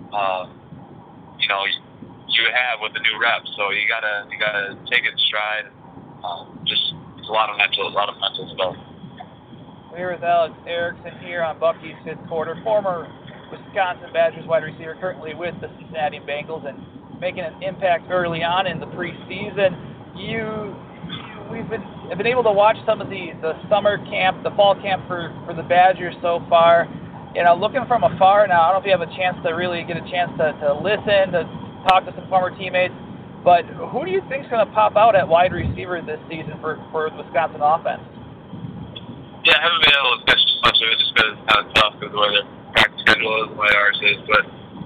you have with the new reps. So you gotta take it in stride. Just it's a lot of mental stuff. We're with Alex Erickson here on Bucky's fifth quarter. Former Wisconsin Badgers wide receiver, currently with the Cincinnati Bengals and making an impact early on in the preseason. We've been able to watch some of the summer camp, the fall camp for the Badgers so far. Looking from afar now, I don't know if you have a chance to really get a chance to listen, to talk to some former teammates. But who do you think is going to pop out at wide receiver this season for the Wisconsin offense? Yeah, I haven't been able to catch much of it just because it's kind of tough because the way their practice schedule is, the way ours is. But,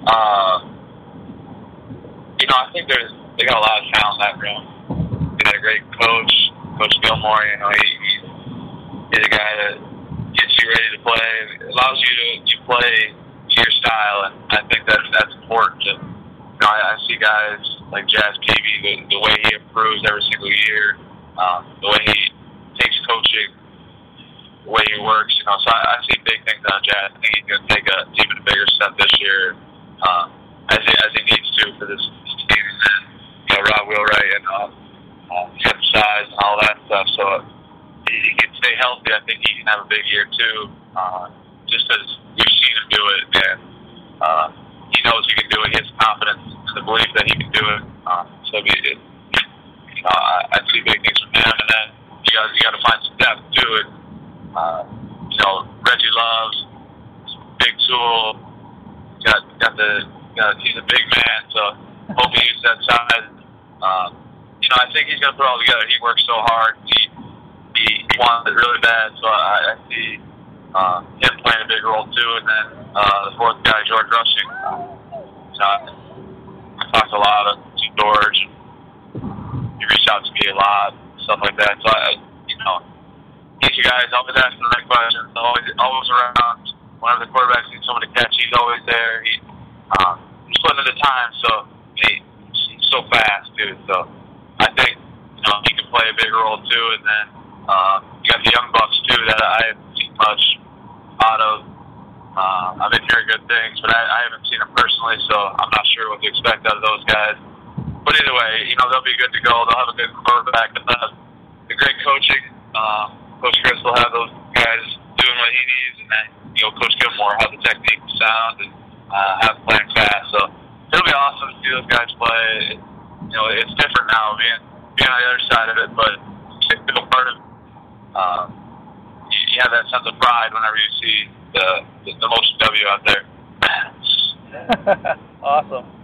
I think they got a lot of talent in that room. They got a great coach, Coach Gilmore. He's a guy that gets you ready to play, allows you to play to your style, and I think that's important. I see guys like Jazz Peavy, the way he improves every single year, the way he takes coaching, the way he works. So I see big things on Jazz. I think he's going to take an even bigger step this year, as he needs to for this team. And then, Rob Wheelwright and he's got the size and all that stuff. So he can stay healthy. I think he can have a big year too, just as we've seen him do it. And he knows he can do it. He has confidence and the belief that he can do it. I see big things from him. And then you got to find some depth too. And Reggie Love's big tool. He's a big man, so hope he uses that size. I think he's going to put it all together. He works so hard. He wants it really bad, so I see him playing a big role too. And then the fourth guy, George Rushing. I talked a lot to George. He reached out to me a lot, stuff like that. So he's a guy who's always asking the right questions, always around. Whenever the quarterback needs someone to catch, he's always there. He's putting in the time, so he's so fast, dude. So I think he can play a big role too. And then you got the young bucks too that I haven't seen much out of. I've been hearing good things, but I haven't seen them personally, so I'm not sure what to expect out of those guys. But either way, they'll be good to go. They'll have a good quarterback, and the great coaching. Coach Chris will have those guys doing what he needs, and then Coach Gilmore have the technique sound and have playing fast. So it'll be awesome to see those guys play. It's different now being on the other side of it, but it's still part of. You have that sense of pride whenever you see the Motion W out there. Awesome.